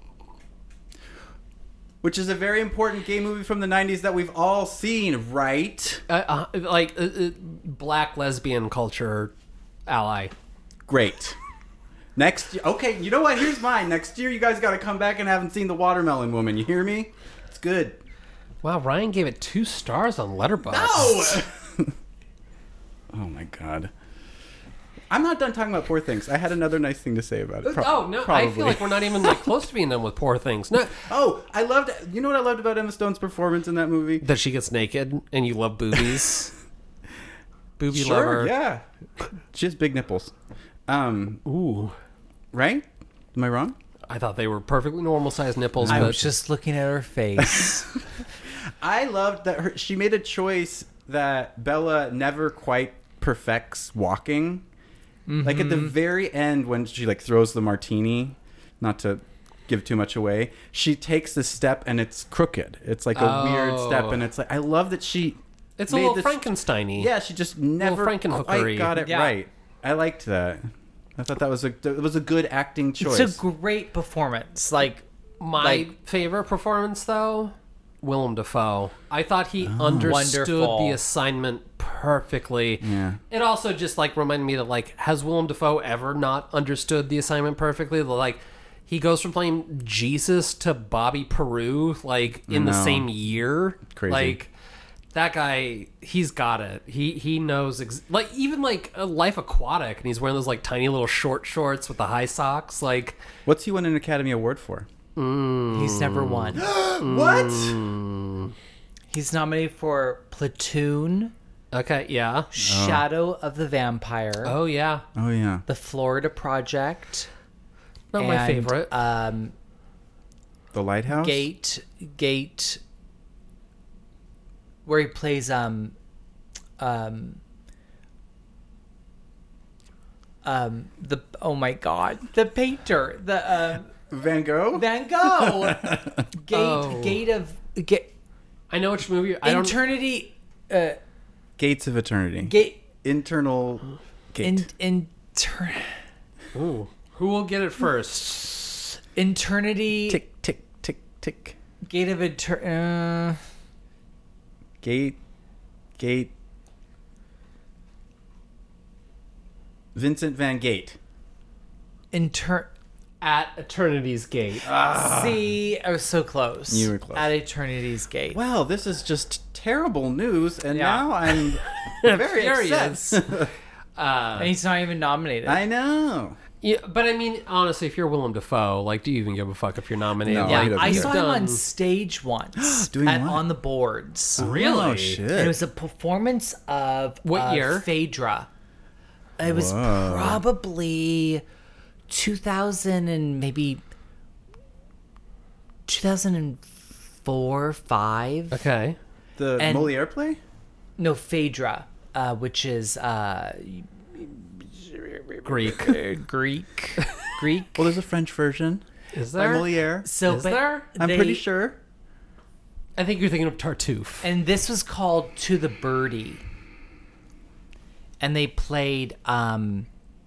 which is a very important gay movie from the nineties that we've all seen, right? Uh, uh, like uh, uh, black lesbian culture ally. Great. Next, year, okay. You know what? Here's mine. Next year, you guys got to come back and haven't seen The Watermelon Woman. You hear me? It's good. Wow, Ryan gave it two stars on Letterboxd. Oh! Oh my god. I'm not done talking about Poor Things. I had another nice thing to say about it. Pro- oh no, probably. I feel like we're not even like close to being done with Poor Things. No, Oh, I loved. You know what I loved about Emma Stone's performance in that movie? that she gets naked and you love boobies. Booby Sure, lover. yeah. She has big nipples. Um, Ooh, right? Am I wrong? I thought they were perfectly normal sized nipples, I but was just looking at her face. I loved that her, she made a choice that Bella never quite perfects walking. Like at the very end when she like throws the martini, not to give too much away, she takes the step and it's crooked. It's like a weird step Oh. and it's like I love that she it's a made little this- Frankenstein-y. Yeah, she just never Frankenhookery. quite got it Yeah. right. I liked that. I thought that was a it was a good acting choice. It's a great performance. Like My Like- favorite performance, though, Willem Dafoe. I thought he understood Wonderful. the assignment perfectly. Yeah. It also just like reminded me that like has Willem Dafoe ever not understood the assignment perfectly? Like he goes from playing Jesus to Bobby Peru like in the No. same year. Crazy. Like that guy, he's got it. He he knows ex- like even like a Life Aquatic, and he's wearing those like tiny little short shorts with the high socks. Like What's he won an Academy Award for? he's never won. What? He's nominated for Platoon, okay, yeah. Shadow of the Vampire, Oh yeah, Oh yeah. The Florida Project, not my and, favorite. Um, The Lighthouse? Gate, Gate. where he plays um, um, um, the oh my god, the painter, the um, Van Gogh. Van Gogh, Gate, Oh. Gate of Gate, I know which movie. I don't. Eternity, uh, Gates of Eternity. Gate, Internal gate. in, inter, Ooh. Who will get it first? Eternity, tick tick tick tick. Gate of Eternity. Uh, Gate. Gate. Vincent Van Gate. inter. At Eternity's Gate. See, I was so close. You were close. At Eternity's Gate. Wow, this is just terrible news, and Yeah. now I'm very Furious. upset. And he's not even nominated. I know. Yeah, but I mean, honestly, if you're Willem Dafoe, like, do you even give a fuck if you're nominated? No, yeah, he doesn't I care. saw him done- on stage once. Doing at, what? on the boards. Really? Oh shit. And it was a performance of What uh, year? Phaedra. It was Whoa. probably two thousand and maybe two thousand four, five. Okay. the and- Moliere play. No, Phaedra, uh, which is uh, Greek. uh, Greek. Greek. Well, there's a French version Is by there? Moliere. So, Is but there? I'm they- pretty sure. I think you're thinking of Tartuffe. And this was called To the Birdie. And they played um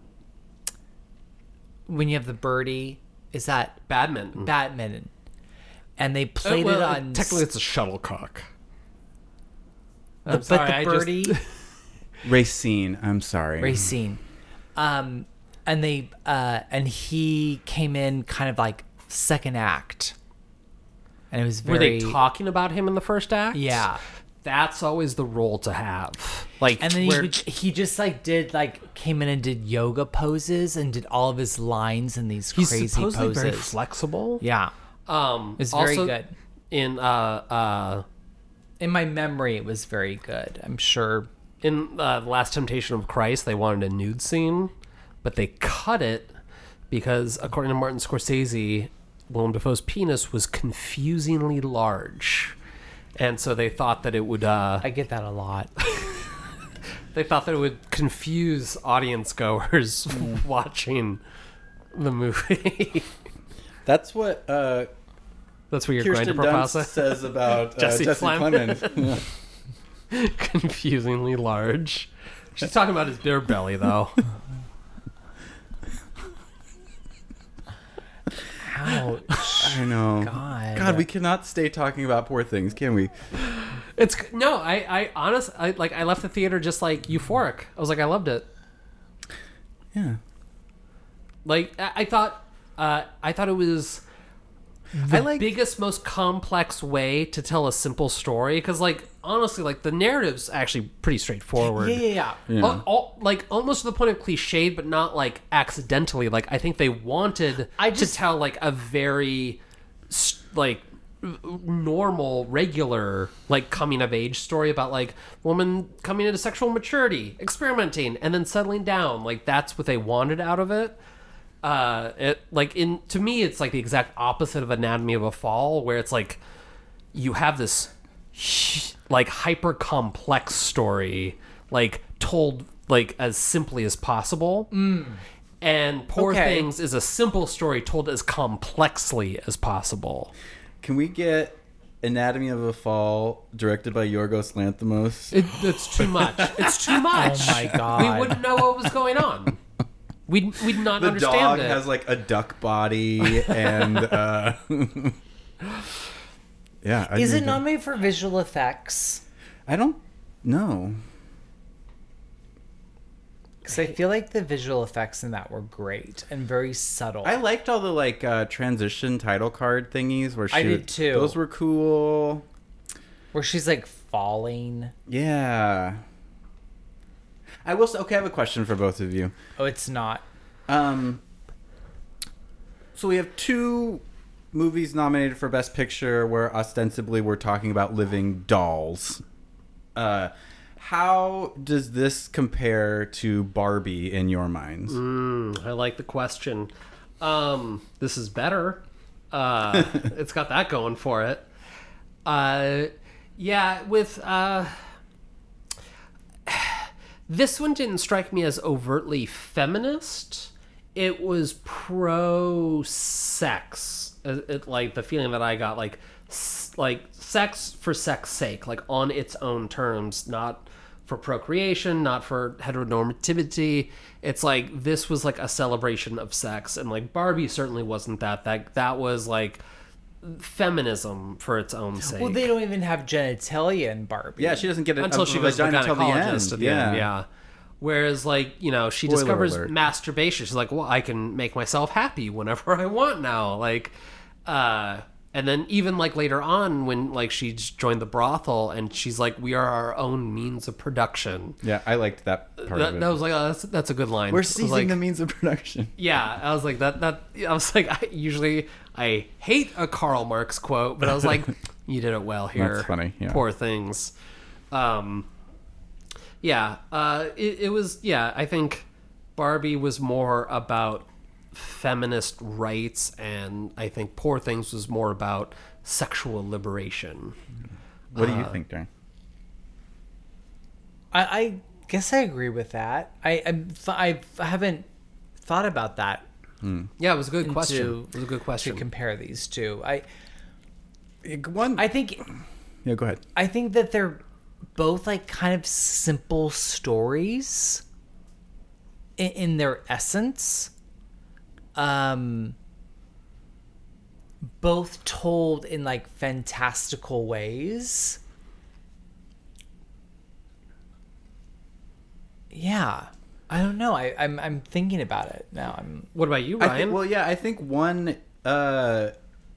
when you have the birdie, is that Badminton. badminton? And they Uh, played well, it on Technically, it's a shuttlecock. the, I'm but sorry, the I just- birdie Racine. I'm sorry. Racine. Um and they uh and he came in kind of like second act. And it was Were very they talking about him in the first act? Yeah. That's always the role to have. Like, And then he, where, would, he just like did like came in and did yoga poses and did all of his lines in these he's crazy supposedly poses. very flexible. Yeah. Um, It's very also good. In uh uh In my memory, it was very good. I'm sure. in uh, The Last Temptation of Christ, they wanted a nude scene, but they cut it because, according to Martin Scorsese, Willem Dafoe's penis was confusingly large, and so they thought that it would. Uh, I get that a lot. they thought that it would confuse audience goers watching the movie. That's what uh, That's what you're going to Kirsten Dunst propose. says about uh, Jesse Jesse, Plemons. Plemons. Confusingly large. She's talking about his beer belly, though. Ouch. I know. God. God, we cannot stay talking about poor things, can we? It's no, I, I honest, I like, I left the theater just like euphoric. I was like, I loved it. Yeah. Like, I, I thought, uh, I thought it was the I like- biggest, most complex way to tell a simple story. Because, like, honestly, like the narrative's actually pretty straightforward. Yeah, yeah, yeah. Yeah. Al- al- like almost to the point of cliched, but not like accidentally. Like I think they wanted I just- to tell like a very s- like normal, regular, like coming of age story about like woman coming into sexual maturity, experimenting, and then settling down. Like that's what they wanted out of it. Uh, it like in to me, it's like the exact opposite of Anatomy of a Fall, where it's like you have this like hyper complex story, like told like as simply as possible. And Poor Okay. Things is a simple story told as complexly as possible. Can we get Anatomy of a Fall directed by Yorgos Lanthimos? It, it's too much. It's too much. Oh my God. We wouldn't know what was going on. We'd we'd not The understand dog it. has like a duck body and uh yeah. I Is need it to- nominated for visual effects? I don't know. Because I feel like the visual effects in that were great and very subtle. I liked all the like uh transition title card thingies where she I did would- too. Those were cool. Where she's like falling. Yeah. I will say, okay, I have a question for both of you. Oh, it's not. Um, so we have two movies nominated for Best Picture where ostensibly we're talking about living dolls. Uh, how does this compare to Barbie in your minds? Mm, I like the question. Um, this is better. Uh, it's got that going for it. Uh, Yeah, with uh this one didn't strike me as overtly feminist. It was pro sex. It, it, like the feeling that I got, like s- like sex for sex sake, like on its own terms, not for procreation, not for heteronormativity. It's like this was like a celebration of sex, and like Barbie certainly wasn't that. That that was like feminism for its own sake. Well, they don't even have genitalia in Barbie. Yeah, she doesn't get it Until she goes to the vagina until the gynecologist end. at the yeah. end. Yeah. Whereas, like, you know, she Spoiler discovers alert. masturbation. She's like, well, I can make myself happy whenever I want now. Like, uh, and then even, like, later on when, like, she's joined the brothel and she's like, we are our own means of production. Yeah, I liked that part That, of it. that was like, oh, that's, that's a good line. I We're was seizing like, the means of production. Yeah, I was like, that, that, I was like, I usually, I hate a Karl Marx quote, but I was like, you did it well here. That's funny, yeah. Poor things. Um, yeah, uh, it, it was, yeah, I think Barbie was more about feminist rights, and I think Poor Things was more about sexual liberation. What do you Uh, think, Darren? I, I guess I agree with that. I I'm, I haven't thought about that Yeah, it was a good question. to- It was a good to question. compare these two. I One. I think yeah, go ahead. I think that they're both like kind of simple stories in, in their essence. Um, both told in like fantastical ways. Yeah, I don't know. I, I'm I'm thinking about it now. I'm What about you, I Ryan? think, well, yeah, I think one. Uh,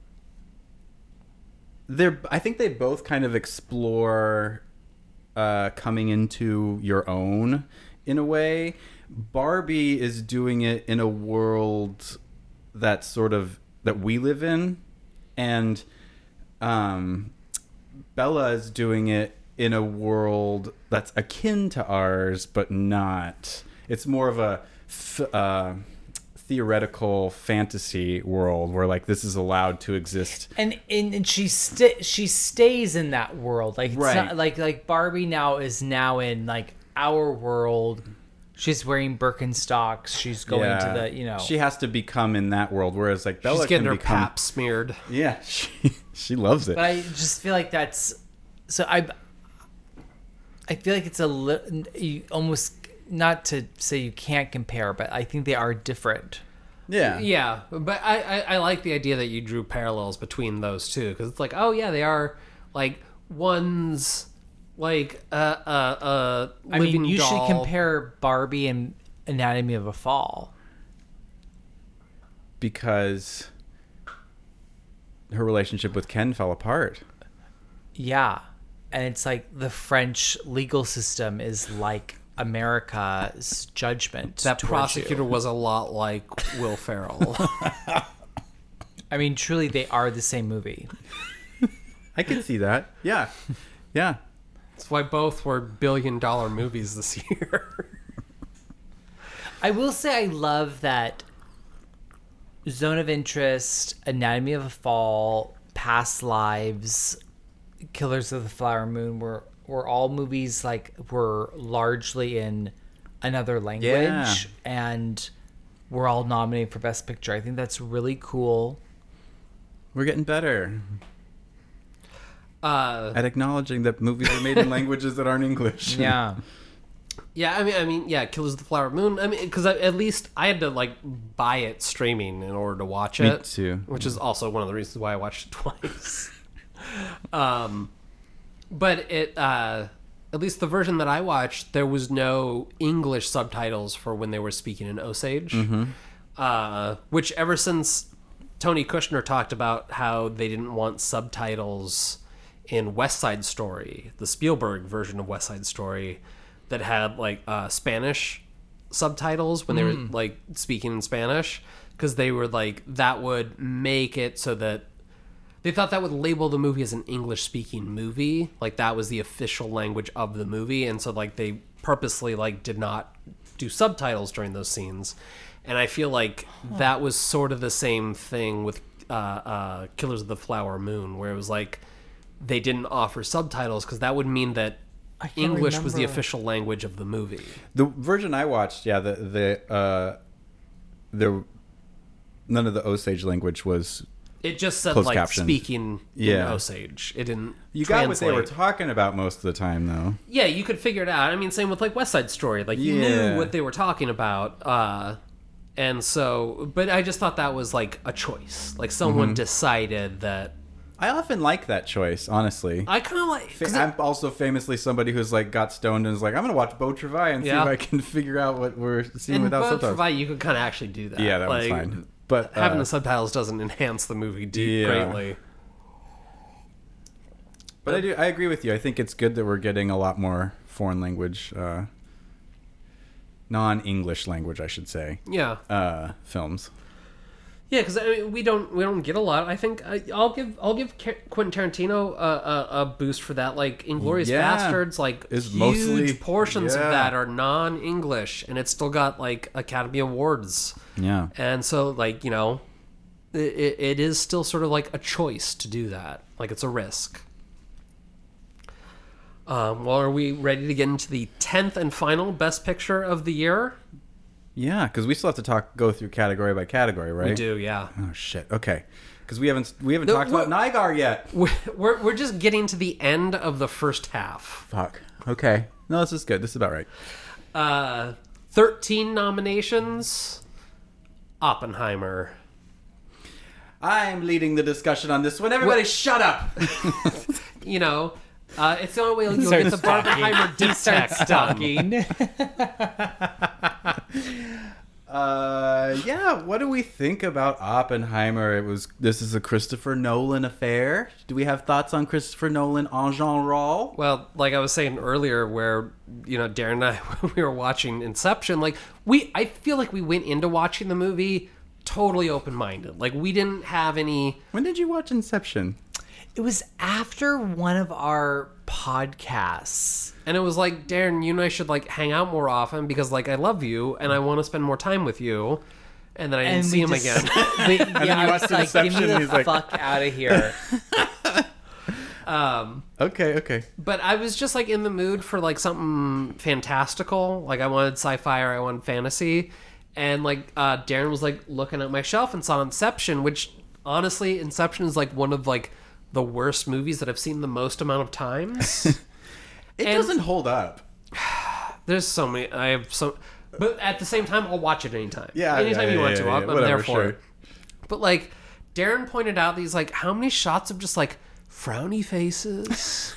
they're. I think they both kind of explore uh, coming into your own in a way. Barbie is doing it in a world that's sort of that we live in, and um, Bella is doing it in a world that's akin to ours, but not. It's more of a f- uh, theoretical fantasy world where like this is allowed to exist. and and, and she sta she stays in that world. Like it's Right. not like like Barbie now is now in like our world. She's wearing Birkenstocks. She's going Yeah. to the you know. She has to become in that world, whereas like Bella She's getting can her become. pap smeared. Yeah, she she loves it. But I just feel like that's so I. I feel like it's a li- you almost not to say you can't compare, but I think they are different. yeah, Yeah, but I, I, I like the idea that you drew parallels between those two, because it's like, oh yeah, they are like one's like a uh, uh, uh, I living mean, you doll. should compare Barbie and Anatomy of a Fall. because her relationship with Ken fell apart. Yeah. And it's like the French legal system is like America's judgment. That towards prosecutor you. was a lot like Will Ferrell. I mean, truly, they are the same movie. I can see that. Yeah, yeah. That's why both were billion dollar movies this year. I will say I love that Zone of Interest, Anatomy of a Fall, Past Lives, Killers of the Flower Moon were were all movies like were largely in another language Yeah. and were all nominated for Best Picture. I think that's really cool. We're getting better Uh, at acknowledging that movies are made in languages that aren't English. Yeah. yeah, I mean, I mean, yeah, Killers of the Flower Moon. I mean, because at least I had to like buy it streaming in order to watch Me it. too. Which is also one of the reasons why I watched it twice. um, but it, uh, at least the version that I watched, there was no English subtitles for when they were speaking in Osage. Uh, which ever since Tony Kushner talked about how they didn't want subtitles in West Side Story, the Spielberg version of West Side Story, that had like uh, Spanish subtitles when they were like speaking in Spanish, because they were like that would make it so that they thought that would label the movie as an English speaking movie, like that was the official language of the movie, and so like they purposely like did not do subtitles during those scenes. And I feel like that was sort of the same thing with uh, uh, Killers of the Flower Moon, where it was like they didn't offer subtitles because that would mean that I can't English was the remember. official language of the movie. The version I watched, yeah, the the uh, there none of the Osage language was. It just said Closed like caption. speaking Yeah. in Osage. It didn't. You got what they were translate. talking about most of the time, though. Yeah, you could figure it out. I mean, same with like West Side Story. Like you Yeah. knew what they were talking about, uh, and so. But I just thought that was like a choice. Like someone Mm-hmm. decided that. I often like that choice, honestly. I kind of like. 'cause it- I'm also famously somebody who's like got stoned and is like, I'm gonna watch Beau Travail and see Yeah. if I can figure out what we're seeing in without Beau subtitles. Travail, you could kind of actually do that. Yeah, that was Like, fine. But uh, having the subtitles doesn't enhance the movie deep Yeah. greatly. But I do. I agree with you. I think it's good that we're getting a lot more foreign language, uh, non-English language, I should say, Yeah, uh, films. yeah, because I mean, we don't we don't get a lot. I think I, I'll give I'll give Ca- Quentin Tarantino a, a, a boost for that. Like Inglourious Yeah. Bastards, like Is huge mostly- portions yeah. of that are non-English, and it's still got like Academy Awards. Yeah. And so, like, you know, it, it is still sort of like a choice to do that. Like, it's a risk. Um, well, are we ready to get into the tenth and final Best Picture of the year? Yeah, because we still have to talk, go through category by category, right? We do, yeah. Oh shit. Okay. Because we haven't we haven't No, talked about what- Nygar yet. We're, we're, we're just getting to the end of the first half. Fuck. Okay. No, this is good. This is about right. Uh, thirteen nominations. Oppenheimer. I'm leading the discussion on this one. Everybody, shut up. You know, uh, it's the only way you'll Starts get the Barbenheimer He dip starts tech done. talking. Uh, yeah. What do we think about Oppenheimer? It was. This is a Christopher Nolan affair. Do we have thoughts on Christopher Nolan en general? Well, like I was saying earlier, where you know Darren and I we were watching Inception, like we, I feel like we went into watching the movie totally open minded. Like we didn't have any. When did you watch Inception? It was after one of our podcasts. And it was like, Darren, you and I should like hang out more often because like I love you and I want to spend more time with you. And then I didn't And see we him just- again. we- then yeah, you I was watched like, give me Inception, the and he's like- fuck out of here. um, Okay. Okay. but I was just like in the mood for like something fantastical. Like I wanted sci-fi or I wanted fantasy. And like uh, Darren was like looking at my shelf and saw Inception, which honestly, Inception is like one of like the worst movies that I've seen the most amount of times. It And- doesn't hold up. There's so many. I have so, but at the same time, I'll watch it anytime. Yeah, anytime yeah, you yeah, want yeah, to, yeah. I'm, I'm Whatever, there for sure. it. But like, Darren pointed out these like how many shots of just like frowny faces,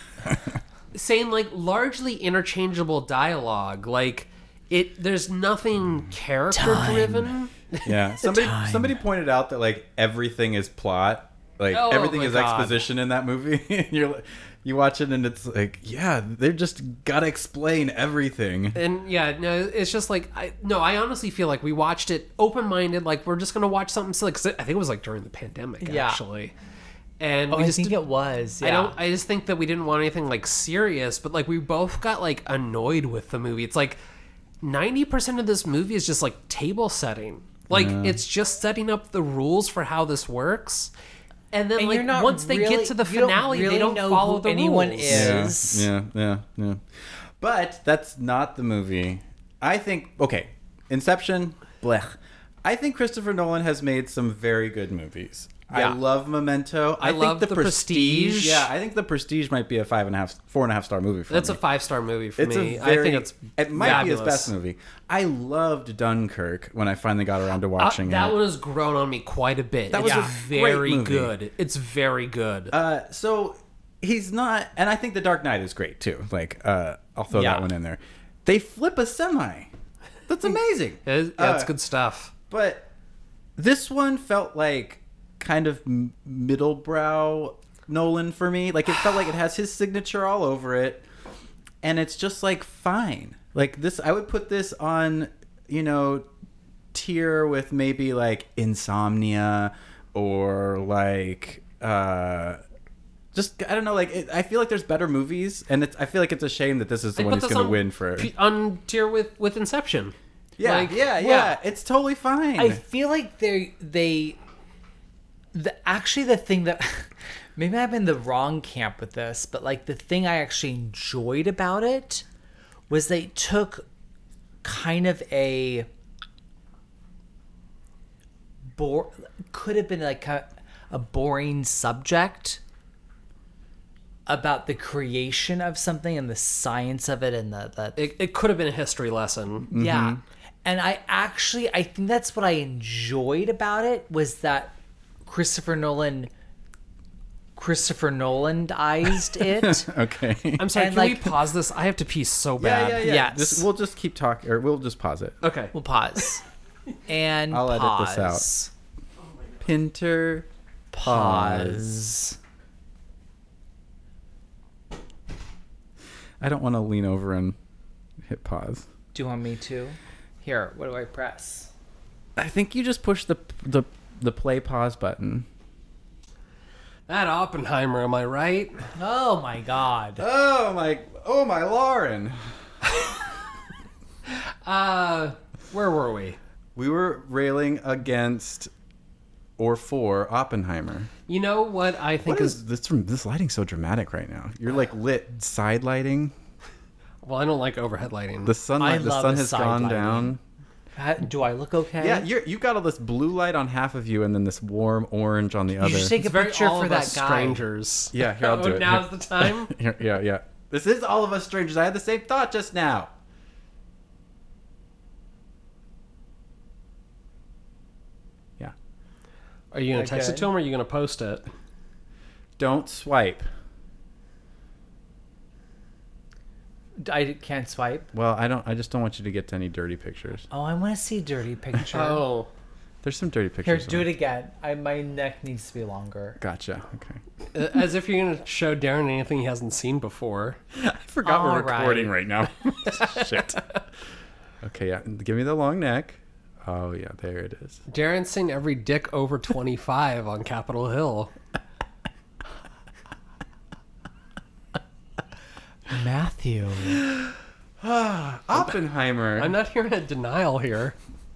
saying like largely interchangeable dialogue. Like it, there's nothing character driven. Yeah. Somebody time. somebody pointed out that like everything is plot. Like Oh, everything my is God. exposition in that movie. And you're like- you watch it and it's like, yeah, they've just gotta explain everything. And yeah, no, it's just like I no, I honestly feel like we watched it open minded. Like we're just gonna watch something silly. 'Cause I think it was like during the pandemic, Yeah. actually. And Oh, we I just think did- it was. Yeah. I don't. I just think that we didn't want anything like serious, but like we both got like annoyed with the movie. It's like ninety percent of this movie is just like table setting. Like it's just setting up the rules for how this works, and then And like you're not once they really- get to the you don't finale, really they don't know follow who the anyone rules. is. Yeah, yeah, yeah, yeah. But that's not the movie. I think okay, Inception, blech. I think Christopher Nolan has made some very good movies. Yeah. I love Memento. I think love The Prestige. Yeah, I think The Prestige might be a five and a half, four and a half star movie for That's me. a five star movie for It's me. a very, I think it's it might fabulous. be his best movie. I loved Dunkirk when I finally got around to Uh, watching that it. one has grown on me quite a bit. That It's was a great very movie. good. It's very good. Uh, so he's not, and I think The Dark Knight is great too. Like, uh, I'll throw Yeah. that one in there. They flip a semi. That's amazing. It is- yeah, it's Uh, good stuff. But this one felt like kind of m- middlebrow Nolan for me. Like it felt like it has his signature all over it, and it's just like fine. Like this, I would put this on, you know, tier with maybe like Insomnia or like uh just I don't know. Like it, I feel like there's better movies, and it's, I feel like it's a shame that this is the Like, one put he's this going to on- win for. p- on tier with with Inception. Yeah, Like, yeah, yeah, yeah. It's totally fine. I feel like they they the actually the thing that maybe I'm in the wrong camp with this, but like the thing I actually enjoyed about it was they took kind of a bore could have been like a, a boring subject about the creation of something and the science of it and the, the It, it could have been a history lesson. yeah. And I actually, I think that's what I enjoyed about it was that Christopher Nolan, Christopher Nolan-ized it. Okay. I'm sorry, And, can we like- pause this? I have to pee so Yeah, bad. yeah, yeah. Yes. Just, we'll just keep talking, or we'll just pause it. Okay. We'll pause. And I'll edit pause. this out. Pinter. Pause. I don't want to lean over and hit pause. Do you want me to? Here, what do I press? I think you just push the the the play pause button. That Oppenheimer, am I right? Oh my god. Oh my! Oh my, Lauren. Uh, where were we? We were railing against or for Oppenheimer. You know what I think What is... is this? This lighting's so dramatic right now. You're like lit side lighting. Well, I don't like overhead lighting. The sunlight. The love sun a has side gone lighting. down. Ha- Do I look okay? Yeah, you're, you've got all this blue light on half of you, and then this warm orange on the You other. should take It's a very picture all for of that us guy. strangers. Yeah, here, I'll do Oh, it. now's Here. the time? Here, yeah, yeah. This is all of us strangers. I had the same thought just now. Yeah. Are you going to text it Okay. to him or are you going to post it? Don't swipe. I can't swipe. Well, I don't. I just don't want you to get to any dirty pictures. Oh, I want to see a dirty picture. Oh. There's some dirty Here, pictures. do it again. I my neck needs to be longer. Gotcha. Okay. Uh, As if you're going to show Darren anything he hasn't seen before. I forgot All we're recording right. right now. Shit. Okay, yeah. Give me the long neck. Oh yeah, there it is. Darren's seen every dick over twenty-five on Capitol Hill. Matthew. Oppenheimer. I'm not hearing a denial here.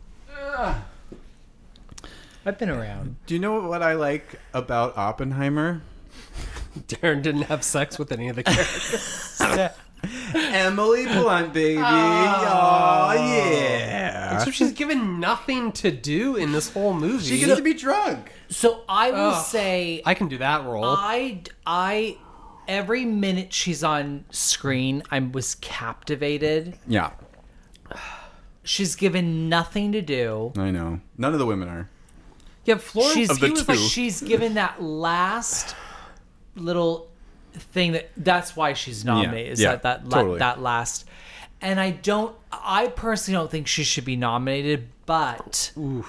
I've been around. Do you know what I like about Oppenheimer? Darren didn't have sex with any of the characters. Emily Blunt, baby. Oh, yeah. So she's given nothing to do in this whole movie. She gets to be drunk. So I will Ugh. say, I can do that role. I, I, every minute she's on screen, I was captivated. Yeah, She's given nothing to do. I know. None of the women are. yeah, Florence. She's Of the he was two. like she's given that last little thing that that's why she's nominated. Is yeah, that that la- totally. that last? And I don't. I personally don't think she should be nominated, but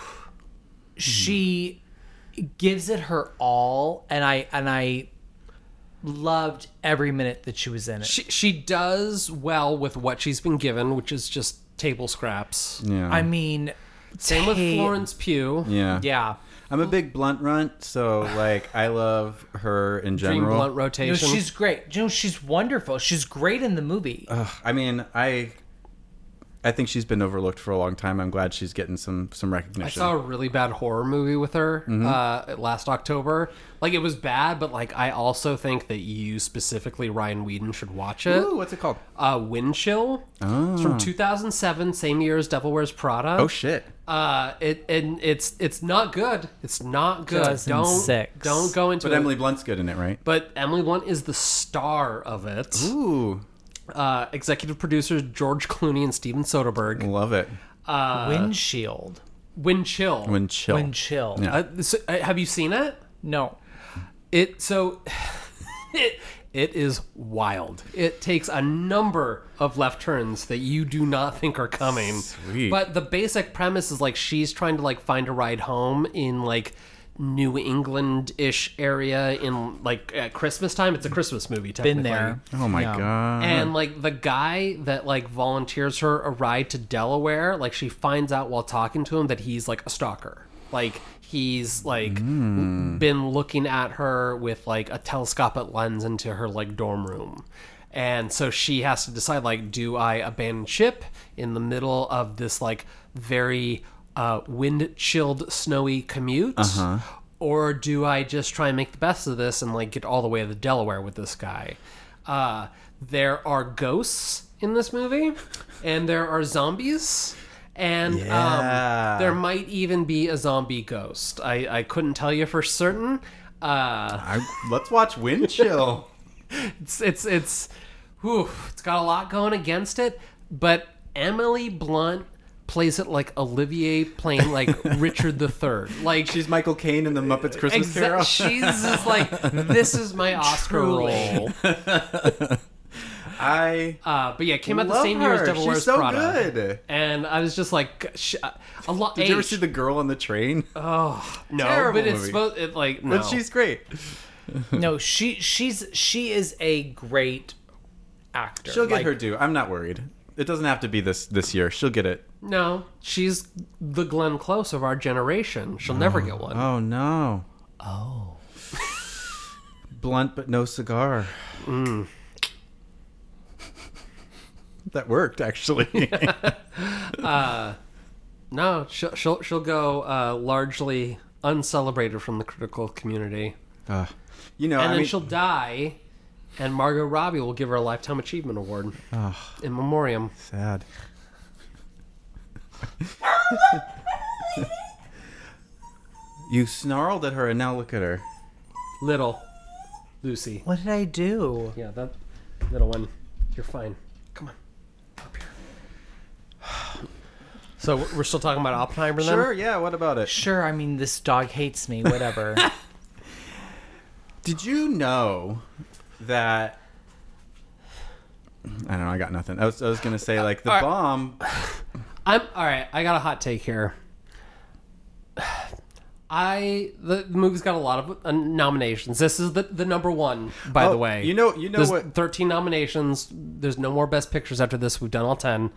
she gives it her all, and I and I loved every minute that she was in it. she she does well with what she's been given, which is just table scraps. Yeah. I mean, Same with ta- Florence Pugh. Yeah. Yeah. I'm a big Blunt runt, so like I love her in Dream general. blunt You know, rotation. she's great. You know, she's wonderful. She's great in the movie. Ugh, I mean, I I think she's been overlooked for a long time. I'm glad she's getting some some recognition. I saw a really bad horror movie with her Mm-hmm. uh, last October. Like, it was bad, but like I also think that you specifically, Ryan Whedon, should watch it. Ooh, what's it called? Uh, Wind Chill. It's from two thousand seven, same year as Devil Wears Prada. Oh shit. Uh, it and it's it's not good. It's not good. Don't two thousand six. don't go into But it. Emily Blunt's good in it, right? But Emily Blunt is the star of it. Ooh, Uh, executive producers George Clooney and Steven Soderbergh. love it. Uh, Windshield. Wind Chill. When chill. Wind chill. Yeah. Uh, so, uh, have you seen it? No. It so it it is wild. It takes a number of left turns that you do not think are coming. Sweet. But the basic premise is like she's trying to like find a ride home in like New England-ish area in like at Christmas time. It's a Christmas movie technically. Been there. Oh my Yeah. god. And like the guy that like volunteers her a ride to Delaware, like she finds out while talking to him that he's like a stalker. Like he's like been looking at her with like a telescopic lens into her like dorm room. And so she has to decide like, do I abandon ship in the middle of this like very uh, wind chilled snowy commute? or do I just try and make the best of this and like get all the way to the Delaware with this guy? Uh, there are ghosts in this movie, and there are zombies, and Yeah. um, there might even be a zombie ghost. I, I couldn't tell you for certain. Uh, I, let's watch Wind Chill. it's it's it's, whew, it's got a lot going against it, but Emily Blunt plays it like Olivier playing like Richard the Third. Like She's Michael Caine in the Muppets Christmas exa- Carol. She's just like, this is my Oscar Truly. role. I Uh, but yeah, it came out the love same year as her. Devil She's Wears so Prada. good. And I was just like, sh- a lot. Did you ever see The Girl on the Train? Oh no, Terrible but it's movie. supposed it like no. But she's great. No, she she's she is a great actor. She'll get Like, her due. I'm not worried. It doesn't have to be this this year. She'll get it. No, she's the Glenn Close of our generation. She'll never get one. Oh no. Oh. Blunt but no cigar. Mm. That worked actually. No, she'll she'll, she'll go uh, largely uncelebrated from the critical community, uh, you know, and I then mean, she'll die, and Margot Robbie will give her a lifetime achievement award in memoriam. sad. You snarled at her and now look at her. Little Lucy. What did I do? Yeah, that little one. You're fine. Come on. Up here. So we're still talking about Oppenheimer then? Sure, yeah, what about it? Sure, I mean this dog hates me, whatever. Did you know that I don't know, I got nothing. I was I was gonna say like the All right. bomb I'm all right. I got a hot take here. I the, the movie's got a lot of uh, nominations. This is the, the number one, by Oh, the way. you know- you know There's what- thirteen nominations. There's no more Best Pictures after this. We've done all ten.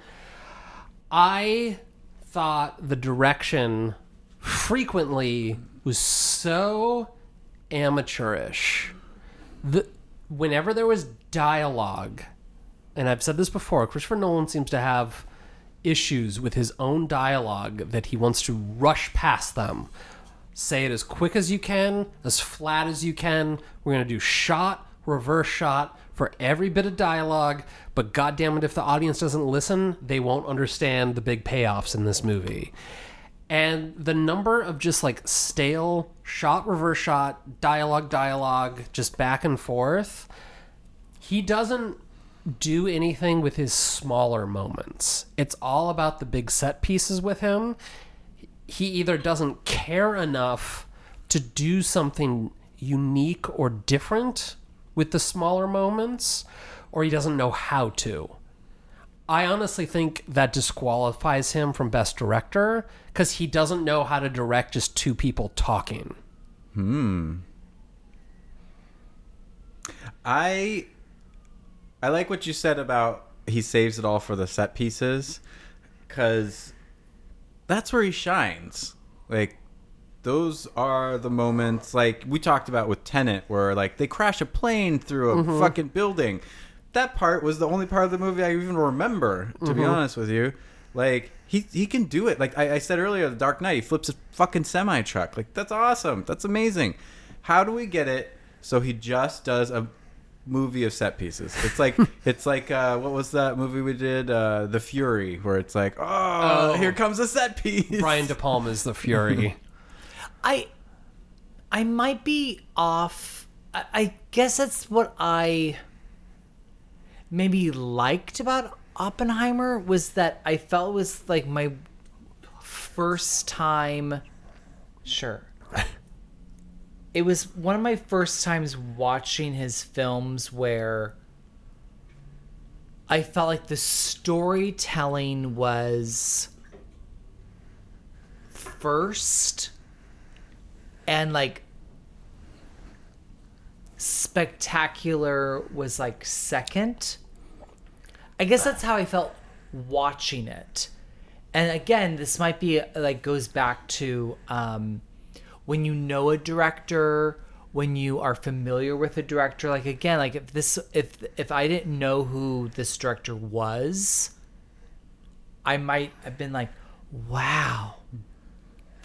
I thought the direction frequently was so amateurish. The whenever there was dialogue, and I've said this before, Christopher Nolan seems to have issues with his own dialogue that he wants to rush past them. Say it as quick as you can, as flat as you can. We're going to do shot, reverse shot for every bit of dialogue, but goddammit, if the audience doesn't listen, they won't understand the big payoffs in this movie. And the number of just like stale shot, reverse shot, dialogue, dialogue, just back and forth, he doesn't do anything with his smaller moments. It's all about the big set pieces with him. He either doesn't care enough to do something unique or different with the smaller moments, or he doesn't know how to. I honestly think that disqualifies him from Best Director because he doesn't know how to direct just two people talking. I I like what you said about he saves it all for the set pieces, because that's where he shines. Like, those are the moments, like we talked about with Tenet, where like they crash a plane through a Mm-hmm. fucking building. That part was the only part of the movie I even remember, to be Mm-hmm. honest with you. Like, he he can do it. Like I, I said earlier, The Dark Knight, he flips a fucking semi truck. Like, that's awesome. That's amazing. How do we get it so he just does a movie of set pieces? It's like it's like uh, what was that movie we did, uh, The Fury, where it's like, oh, Oh. here comes a set piece. Brian De Palma's The Fury. I I might be off. I, I guess that's what I maybe liked about Oppenheimer, was that I felt it was like my first time. Sure. It was one of my first times watching his films where I felt like the storytelling was first and like spectacular was like second. I guess that's how I felt watching it. And again, this might be like goes back to um when you know a director, when you are familiar with a director. Like, again, like if this if if I didn't know who this director was, I might have been like, wow,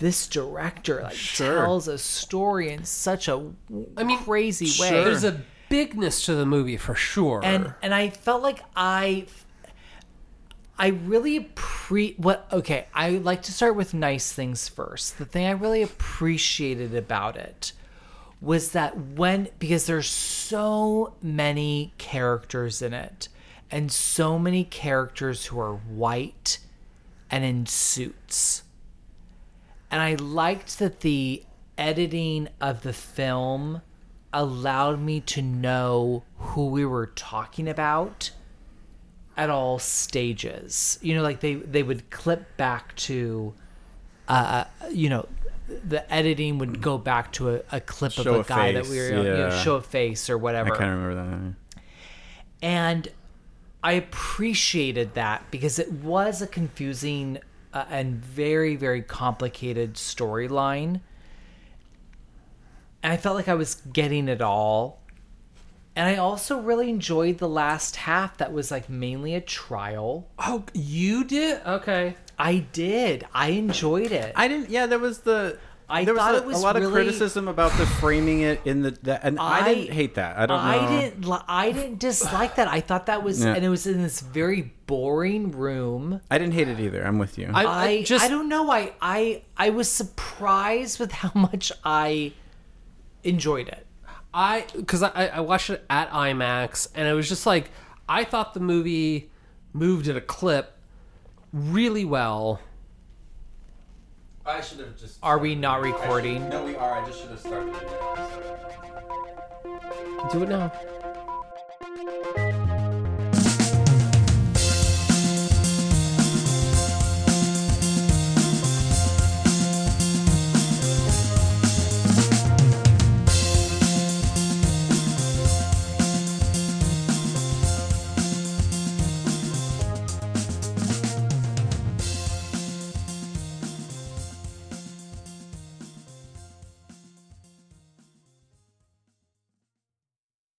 this director like Sure. tells a story in such a I mean, crazy way. sure. There's a bigness to the movie for sure. and and I felt like I I really appre what okay, I like to start with nice things first. The thing I really appreciated about it was that when because there's so many characters in it and so many characters who are white and in suits. And I liked that the editing of the film allowed me to know who we were talking about at all stages. You know, like they, they would clip back to, uh, you know, the editing would go back to a, a clip Show of a, a guy that face, we were, you know, yeah. show a face or I whatever. kind of remember that. And I appreciated that because it was a confusing uh, and very, very complicated storyline. And I felt like I was getting it all. And I also really enjoyed the last half that was like mainly a trial. oh, you did? Okay. I did. I enjoyed it. I didn't. Yeah, there was the. I there was, thought a, it was a lot really- of criticism about the framing it in the, the and I, I- didn't hate that. I don't know. I didn't. li- I didn't dislike that. I thought that was, Yeah. and it was in this very boring room. I didn't hate it either. I'm with you. I, I, I just I don't know. I, I I was surprised with how much I enjoyed it. I because I, I watched it at IMAX and it was just like I thought the movie moved at a clip really well. I should have just. Are we not recording? No, we are. I just should have started. Do it now.